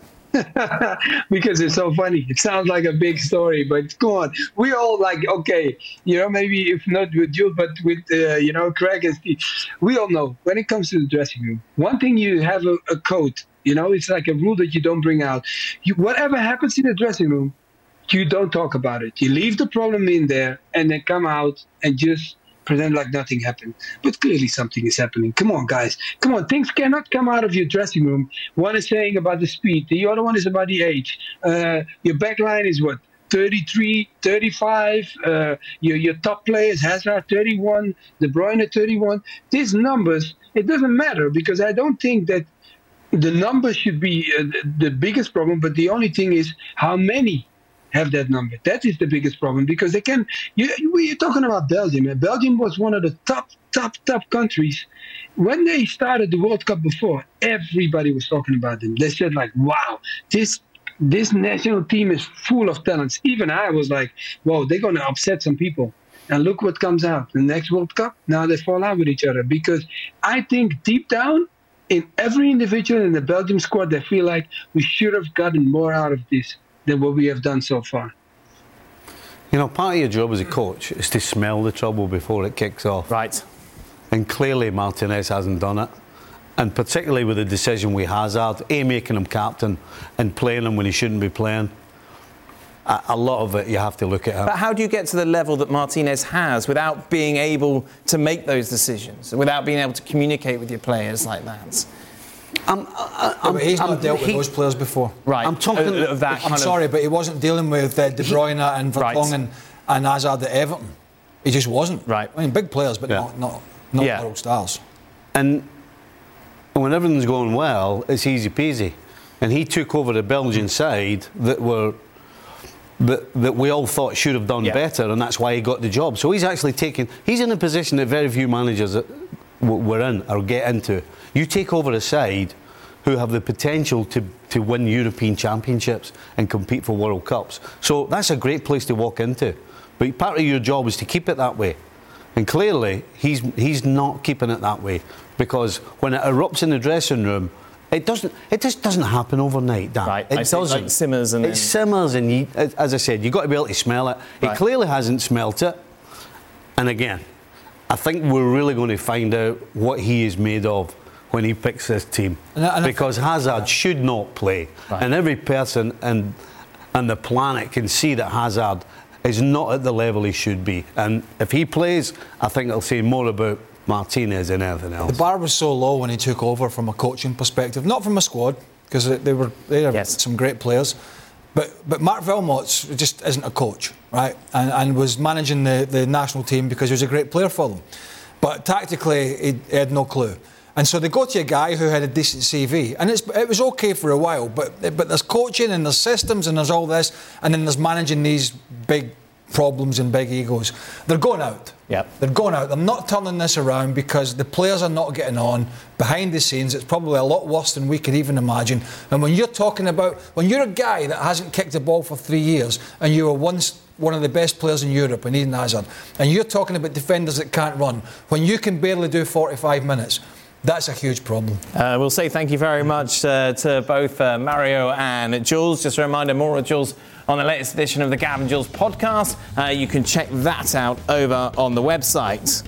Because it's so funny. It sounds like a big story, but come on. We all like, okay, you know, maybe if not with Jules, but with, uh, you know, Craig and Steve, we all know when it comes to the dressing room, one thing you have a, a code, you know, it's like a rule that you don't bring out. You, whatever happens in the dressing room, you don't talk about it. You leave the problem in there and then come out and just pretend like nothing happened. But clearly something is happening. Come on, guys. Come on. Things cannot come out of your dressing room. One is saying about the speed. The other one is about the age. Uh, your back line is what? thirty-three, thirty-five. Uh, your, your top players, Hazard thirty-one, De Bruyne thirty-one. These numbers, it doesn't matter because I don't think that the numbers should be uh, the biggest problem, but the only thing is how many have that number. That is the biggest problem because they can. You, you're talking about Belgium. And Belgium was one of the top, top, top countries. When they started the World Cup before, everybody was talking about them. They said like, "Wow, this this national team is full of talents." Even I was like, "Whoa, they're going to upset some people." And look what comes out. The next World Cup, now they fall out with each other because I think deep down, in every individual in the Belgium squad, they feel like we should have gotten more out of this than what we have done so far. You know, part of your job as a coach is to smell the trouble before it kicks off. Right. And clearly Martinez hasn't done it. And particularly with the decision with Hazard, A, making him captain and playing him when he shouldn't be playing. A, a lot of it you have to look at him. But how do you get to the level that Martinez has without being able to make those decisions, without being able to communicate with your players like that? I'm, I, I'm, yeah, he's not I'm, dealt he, with those players before. Right. I'm talking of, of that. I'm kind sorry, of, but he wasn't dealing with uh, De Bruyne and Vertonghen right. and Hazard at Everton. He just wasn't. Right. I mean, big players, but yeah. not not, not yeah. world stars. And when everything's going well, it's easy peasy. And he took over the Belgian side that were that, that we all thought should have done yeah. better, and that's why he got the job. So he's actually taken. He's in a position that very few managers that we're in or get into. You take over a side who have the potential to, to win European championships and compete for World Cups. So that's a great place to walk into. But part of your job is to keep it that way. And clearly, he's he's not keeping it that way. Because when it erupts in the dressing room, it doesn't. It just doesn't happen overnight, Dan. Right. It I doesn't. Like simmers and it then... simmers, and you, as I said, you've got to be able to smell it. Right. He clearly hasn't smelt it. And again, I think we're really going to find out what he is made of when he picks this team. And, and because Hazard yeah. should not play. Right. And every person, and and the planet can see that Hazard is not at the level he should be. And if he plays, I think it'll say more about Martinez than anything else. The bar was so low when he took over from a coaching perspective, not from a squad, because they were they have yes. some great players. But but Mark Wilmots just isn't a coach, right? And, and was managing the, the national team because he was a great player for them. But tactically, he, he had no clue. And so they go to a guy who had a decent C V, and it's, it was okay for a while. But but there's coaching and there's systems and there's all this, and then there's managing these big problems and big egos. They're going out. Yep. They're going out. I'm not turning this around because the players are not getting on. Behind the scenes, it's probably a lot worse than we could even imagine. And when you're talking about, when you're a guy that hasn't kicked a ball for three years and you were once one of the best players in Europe, in Eden Hazard, and you're talking about defenders that can't run, when you can barely do forty-five minutes, that's a huge problem. Uh, we'll say thank you very much uh, to both uh, Mario and Jules. Just a reminder, more of Jules on the latest edition of the Gav and Jules podcast. Uh, you can check that out over on the website.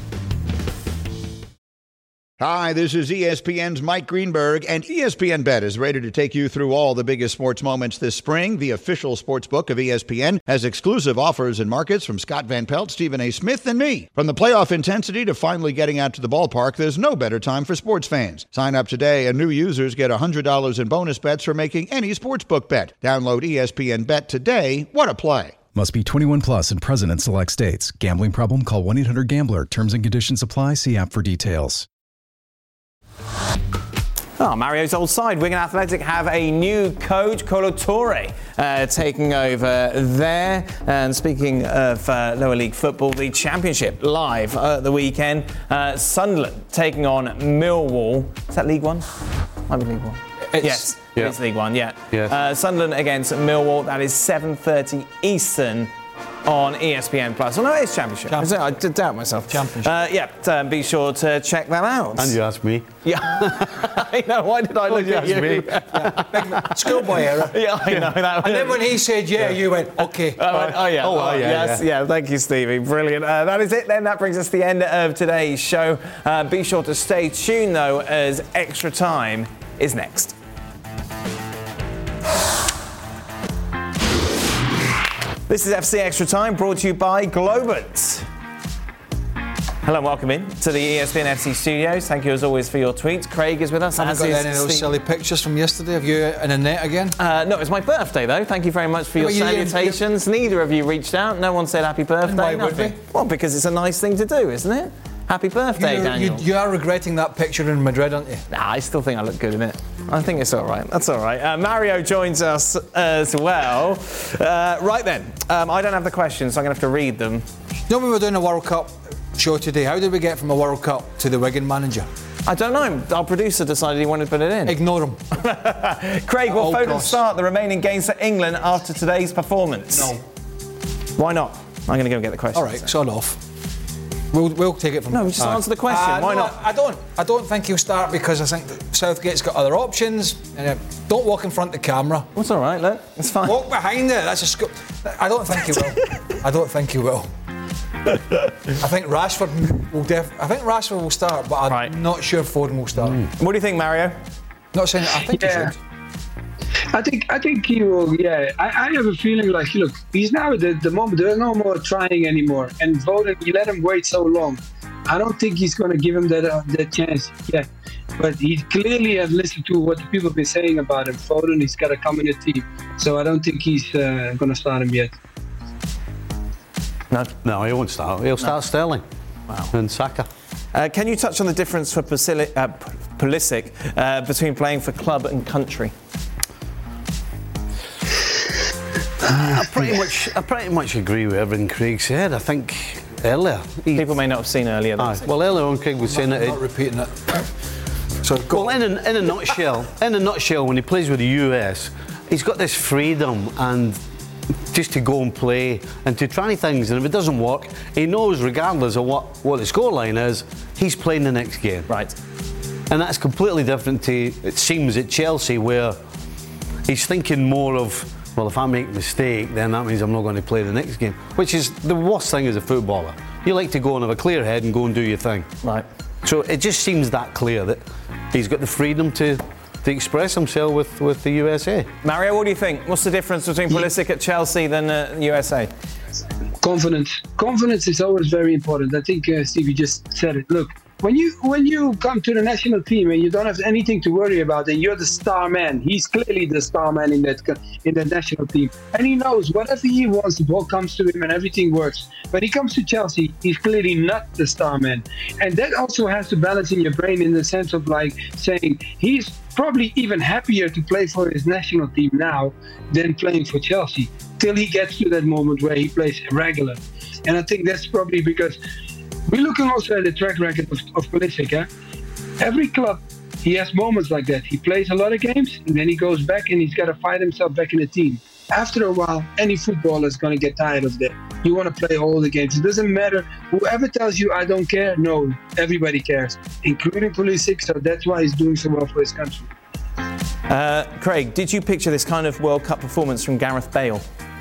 Hi, this is E S P N's Mike Greenberg, and E S P N Bet is ready to take you through all the biggest sports moments this spring. The official sports book of E S P N has exclusive offers and markets from Scott Van Pelt, Stephen A. Smith, and me. From the playoff intensity to finally getting out to the ballpark, there's no better time for sports fans. Sign up today, and new users get one hundred dollars in bonus bets for making any sportsbook bet. Download E S P N Bet today. What a play. Must be twenty-one plus and present in select states. Gambling problem? Call one eight hundred gambler. Terms and conditions apply. See app for details. Oh, Mario's old side, Wigan Athletic, have a new coach, Kolo Touré, uh, taking over there. And speaking of uh, lower league football, the Championship live at the weekend. Uh, Sunderland taking on Millwall. Is that League One? Might be League One. It's, yes, yeah. it's League One, yeah. Yes. Uh, Sunderland against Millwall. That is seven thirty Eastern on E S P N Plus. Oh, no, it's Championship. Championship. I did doubt myself. Championship. Uh, yeah, uh, be sure to check that out. And you asked me. Yeah. I know, why did I look you at you? me? Yeah. Schoolboy error. Yeah, I know. That and then when he said yeah, yeah. you went, OK. I went, oh, yeah. Oh, oh, yeah, yes, yeah. yeah. Thank you, Stevie. Brilliant. Uh, that is it then. That brings us to the end of today's show. Uh, be sure to stay tuned, though, as Extra Time is next. This is F C Extra Time, brought to you by Globant. Hello and welcome in to the E S P N F C studios. Thank you as always for your tweets. Craig is with us. Haven't got any of those Steve. silly pictures from yesterday. Have you in a net again? Uh, no, it was my birthday though. Thank you very much for your you, salutations. Neither of you reached out. No one said happy birthday. Why would nothing. we? Well, because it's a nice thing to do, isn't it? Happy birthday, you, Daniel. You, you are regretting that picture in Madrid, aren't you? Nah, I still think I look good in it. I think it's all right. That's all right. Uh, Mario joins us as well. Uh, right then, um, I don't have the questions, so I'm going to have to read them. You know, we were doing a World Cup show today. How did we get from a World Cup to the Wigan manager? I don't know. Our producer decided he wanted to put it in. Ignore him. Craig, will oh, Foden gosh. start the remaining games for England after today's performance? No. Why not? I'm going to go and get the question. All right, sod off. We'll, we'll take it from No, just uh, answer the question. Uh, Why no, not? I don't. I don't think he'll start because I think that Southgate's got other options. And uh, don't walk in front of the camera. That's all right. Look, it's fine. Walk behind it. That's a sco- I don't think he will. I don't think he will. I think Rashford will. Def- I think Rashford will start, but I'm right. not sure Foden will start. Mm. What do you think, Mario? Not saying. I think yeah. he should. I think I think he will. Yeah, I, I have a feeling like look, he's now at the, the moment. There's no more trying anymore, and Foden, you let him wait so long. I don't think he's going to give him that uh, that chance. Yeah, but he clearly has listened to what the people have been saying about him. Foden, he's got to come in the team, so I don't think he's uh, going to start him yet. No, no, he won't start. He'll start no. Sterling. Wow. And Saka. Uh, can you touch on the difference for Pulisic, uh, Pulisic uh, between playing for club and country? Uh, I pretty much, I pretty much agree with everything Craig said. I think earlier. He, People may not have seen earlier. Aye, well, earlier on, Craig was saying I'm that. Not it, repeating it. So well, in a, in a nutshell, in a nutshell, when he plays with the U S, he's got this freedom and just to go and play and to try things. And if it doesn't work, he knows, regardless of what what the scoreline is, he's playing the next game. Right. And that's completely different to, it seems, at Chelsea, where he's thinking more of, well, if I make a mistake, then that means I'm not going to play the next game, which is the worst thing as a footballer. You like to go and have a clear head and go and do your thing. Right. So it just seems that clear that he's got the freedom to to express himself with, with the U S A. Mario, what do you think? What's the difference between Pulisic at Chelsea than uh, U S A? Confidence. Confidence is always very important. I think uh, Stevie just said it. Look, when you when you come to the national team and you don't have anything to worry about, and you're the star man, he's clearly the star man in that in that national team, and he knows whatever he wants, the ball comes to him and everything works. When he comes to Chelsea, he's clearly not the star man, and that also has to balance in your brain in the sense of like saying he's probably even happier to play for his national team now than playing for Chelsea till he gets to that moment where he plays regular. And I think that's probably because we're looking also at the track record of, of Pulisic. Eh? Every club, he has moments like that. He plays a lot of games, and then he goes back and he's got to find himself back in the team. After a while, any footballer is going to get tired of that. You want to play all the games. It doesn't matter. Whoever tells you, I don't care, no, everybody cares, including Pulisic, so that's why he's doing so well for his country. Uh, Craig, did you picture this kind of World Cup performance from Gareth Bale?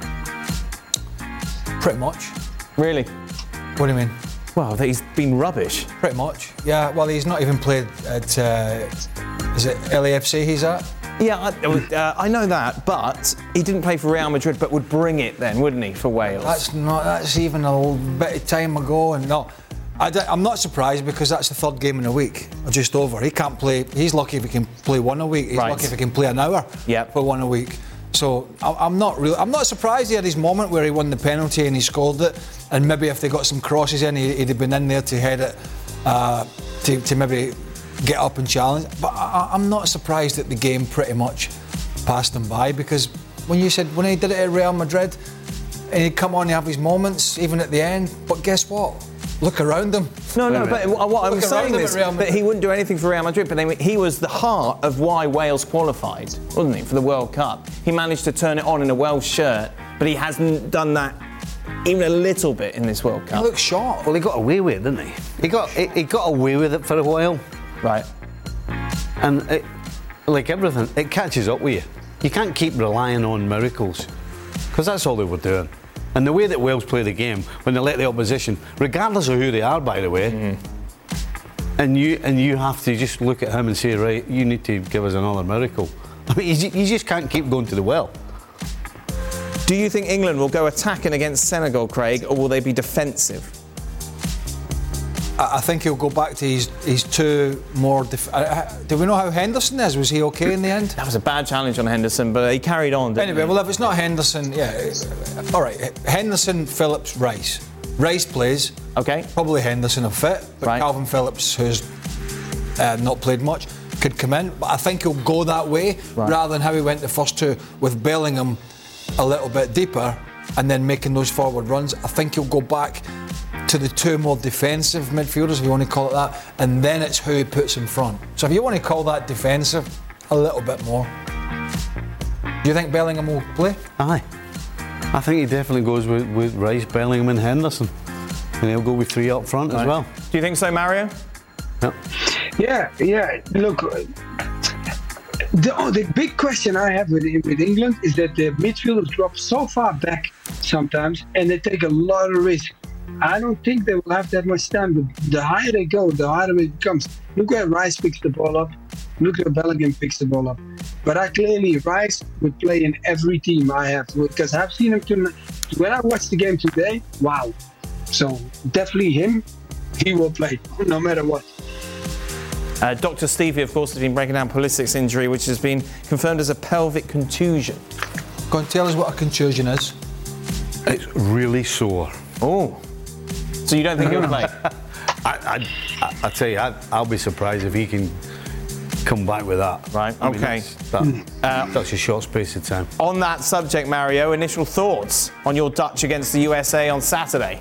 Pretty much. Really? What do you mean? Well, that he's been rubbish. Pretty much. Yeah, well, he's not even played at, uh, is it L A F C he's at? Yeah, I, uh, I know that, but he didn't play for Real Madrid, but would bring it then, wouldn't he, for Wales? That's not, that's even a little bit of time ago, and no. I I'm not surprised because that's the third game in a week, or just over. He can't play, he's lucky if he can play one a week, he's right. lucky if he can play an hour yep. for one a week. So I'm not really, I'm not surprised he had his moment where he won the penalty and he scored it, and maybe if they got some crosses in, he'd have been in there to head it, uh, to, to maybe get up and challenge. But I, I'm not surprised that the game pretty much passed him by, because when you said, when he did it at Real Madrid, and he'd come on and have his moments, even at the end, but guess what? Look around him. No, no, but what I'm saying is that he wouldn't do anything for Real Madrid, but then he was the heart of why Wales qualified, wasn't he, for the World Cup? He managed to turn it on in a Welsh shirt, but he hasn't done that even a little bit in this World Cup. He looks short. Well, he got away with it, didn't he? He got he, he got away with it for a while. Right. And it, like everything, it catches up with you. You can't keep relying on miracles, because that's all they were doing. And the way that Wales play the game, when they let the opposition, regardless of who they are, by the way, mm-hmm. and you and you have to just look at him and say, right, you need to give us another miracle. I mean, you, you just can't keep going to the well. Do you think England will go attacking against Senegal, Craig, or will they be defensive? I think he'll go back to his, his two more... Def- uh, do we know how Henderson is? Was he OK in the end? That was a bad challenge on Henderson, but he carried on, didn't Anyway, he? well, if it's not Henderson, yeah. All right, Henderson, Phillips, Rice. Rice plays. OK. Probably Henderson are fit, but right. Calvin Phillips, who's uh, not played much, could come in. But I think he'll go that way, right. rather than how he went the first two with Bellingham a little bit deeper and then making those forward runs. I think he'll go back to the two more defensive midfielders, if you want to call it that, and then it's who he puts in front. So if you want to call that defensive, a little bit more. Do you think Bellingham will play? Aye. I think he definitely goes with, with Rice, Bellingham and Henderson. And he'll go with three up front right. as well. Do you think so, Mario? Yeah. Yeah, yeah. Look, the, oh, the big question I have with, with England is that the midfielders drop so far back sometimes, and they take a lot of risk. I don't think they will have that much time. The, the higher they go, the harder it becomes. Look where Rice picks the ball up. Look where Bellingham picks the ball up. But I clearly, Rice would play in every team I have, because I've seen him tonight. When I watched the game today, wow. So definitely him, he will play, no matter what. Uh, Doctor Stevie, of course, has been breaking down Pulisic's injury, which has been confirmed as a pelvic contusion. Go and tell us what a contusion is. It's really sore. Oh. So you don't think he'll play? I, I, I tell you, I, I'll be surprised if he can come back with that. Right, I mean, OK. That's, that, uh, that's a short space of time. On that subject, Mario, initial thoughts on your Dutch against the U S A on Saturday?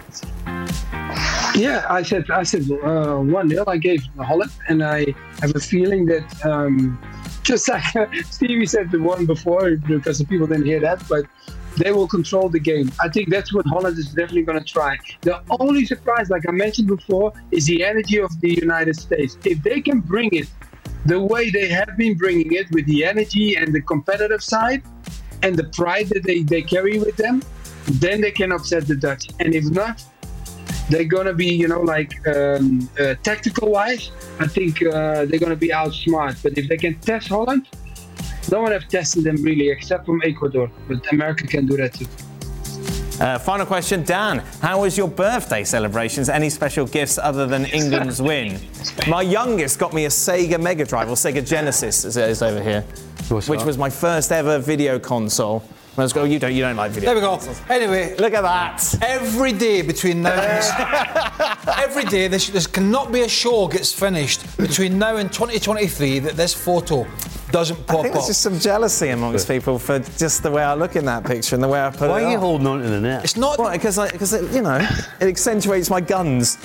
Yeah, I said I said uh, one nil. I gave Holland, and I have a feeling that, um, just like Stevie said the one before, because the people didn't hear that, but they will control the game. I think that's what Holland is definitely going to try. The only surprise, like I mentioned before, is the energy of the United States. If they can bring it the way they have been bringing it, with the energy and the competitive side and the pride that they, they carry with them, then they can upset the Dutch. And if not, they're gonna be, you know, like um, uh, tactical wise, I think uh, they're gonna be outsmart. But if they can test Holland, no one have tested them really, except from Ecuador. But America can do that too. Uh, final question, Dan. How was your birthday celebrations? Any special gifts other than England's win? My youngest got me a Sega Mega Drive, or Sega Genesis, as it is over here, What's which that? was my first ever video console. Let's go. You don't. You don't like video. There we go. consoles. Anyway, Look at that. every day between now and every day, this, this cannot be a show gets finished between now and twenty twenty-three that this photo doesn't I pop think up. there's just some jealousy amongst people for just the way I look in that picture and the way I put Why it are you up. holding on to the net? It's not. Because, because you know, it accentuates my guns.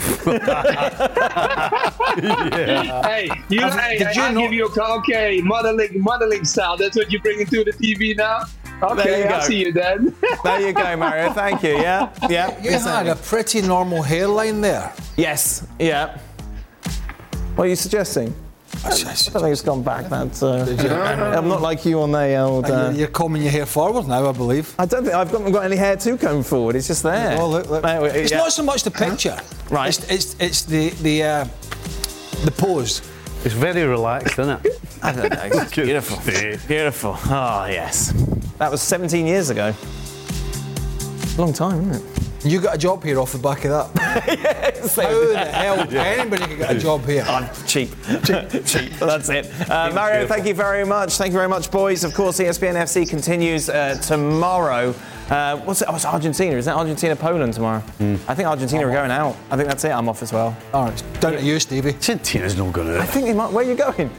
Hey, you, Have- hey, did you I'll know- give you a call. Okay, modeling, modeling style. That's what you bring into the T V now. There Okay, you I'll go. see you then. There you go, Mario. Thank you. Yeah, yeah. You had a pretty normal hairline there. Yes. Yeah. What are you suggesting? I don't think it's gone back. That uh, I'm not like you on the old. And Uh, you're, you're combing your hair forward now, I believe. I don't think I've got, got any hair to comb forward. It's just there. Oh, look, look. Uh, It's yeah. not so much the picture. Right. It's it's, it's the the uh, the pose. It's very relaxed, isn't it? I don't know. It's beautiful. Beautiful. Oh yes. That was seventeen years ago. Long time, isn't it? You got a job here off the back of that. Yes. How the hell anybody could get a job here? I'm cheap. cheap. cheap. Well, that's it. Uh, Mario, thank you very much. Thank you very much, boys. Of course, E S P N F C continues uh, tomorrow. Uh, what's it? Oh, it's Argentina. Is that Argentina, Poland tomorrow? I think Argentina are going out. I think that's it. I'm off as well. All right, down to you, Stevie. Argentina's not going to. I think they might. Where are you going?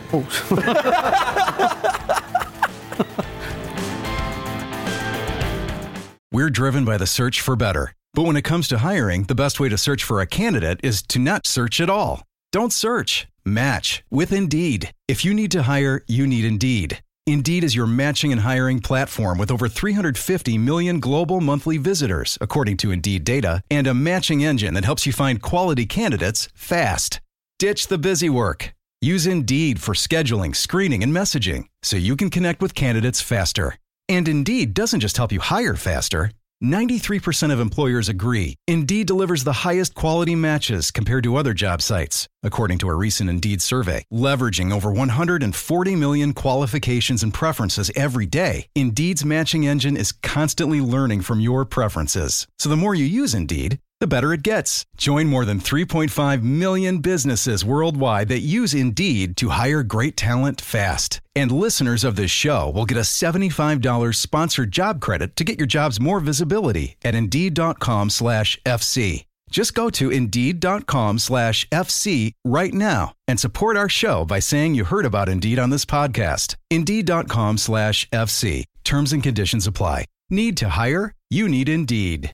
We're driven by the search for better. But when it comes to hiring, the best way to search for a candidate is to not search at all. Don't search. Match with Indeed. If you need to hire, you need Indeed. Indeed is your matching and hiring platform with over three hundred fifty million global monthly visitors, according to Indeed data, and a matching engine that helps you find quality candidates fast. Ditch the busy work. Use Indeed for scheduling, screening, and messaging so you can connect with candidates faster. And Indeed doesn't just help you hire faster. ninety-three percent of employers agree Indeed delivers the highest quality matches compared to other job sites, according to a recent Indeed survey. Leveraging over one hundred forty million qualifications and preferences every day, Indeed's matching engine is constantly learning from your preferences. So the more you use Indeed, the better it gets. Join more than three point five million businesses worldwide that use Indeed to hire great talent fast. And listeners of this show will get a seventy-five dollars sponsored job credit to get your jobs more visibility at Indeed.com slash FC. Just go to Indeed.com slash FC right now and support our show by saying you heard about Indeed on this podcast. Indeed.com slash FC. Terms and conditions apply. Need to hire? You need Indeed.